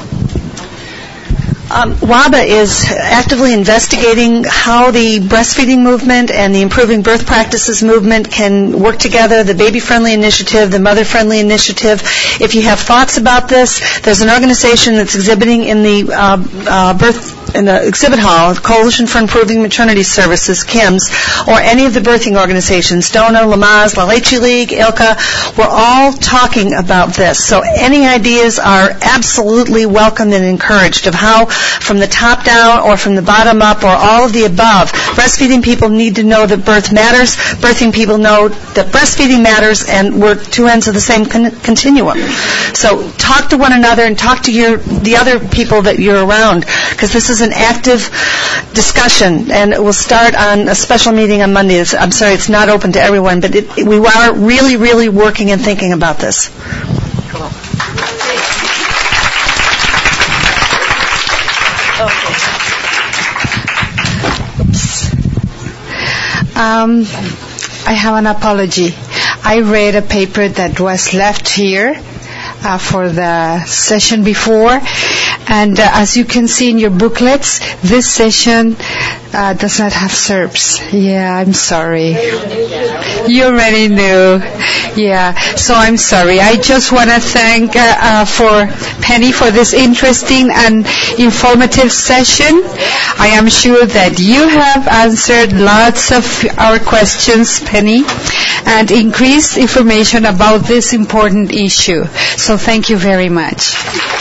Um, W A B A is actively investigating how the breastfeeding movement and the improving birth practices movement can work together, the baby-friendly initiative, the mother-friendly initiative. If you have thoughts about this, there's an organization that's exhibiting in the uh, uh, birth in the exhibit hall, Coalition for Improving Maternity Services, K I M S, or any of the birthing organizations, DONA, Lamaze, La Leche League, ILCA, we're all talking about this. So any ideas are absolutely welcome and encouraged of how, from the top down or from the bottom up or all of the above, breastfeeding people need to know that birth matters, birthing people know that breastfeeding matters, and we're two ends of the same con- continuum. So talk to one another and talk to your the other people that you're around, because this is an active discussion, and it will start on a special meeting on Monday. It's, I'm sorry, it's not open to everyone, but it, we are really, really working and thinking about this. Come on. Um, I have an apology. I read a paper that was left here uh, for the session before. And uh, as you can see in your booklets, this session uh, does not have S E R Ps. Yeah, I'm sorry. You already knew. Yeah, so I'm sorry. I just want to thank uh, uh, for Penny for this interesting and informative session. I am sure that you have answered lots of our questions, Penny, and increased information about this important issue. So thank you very much.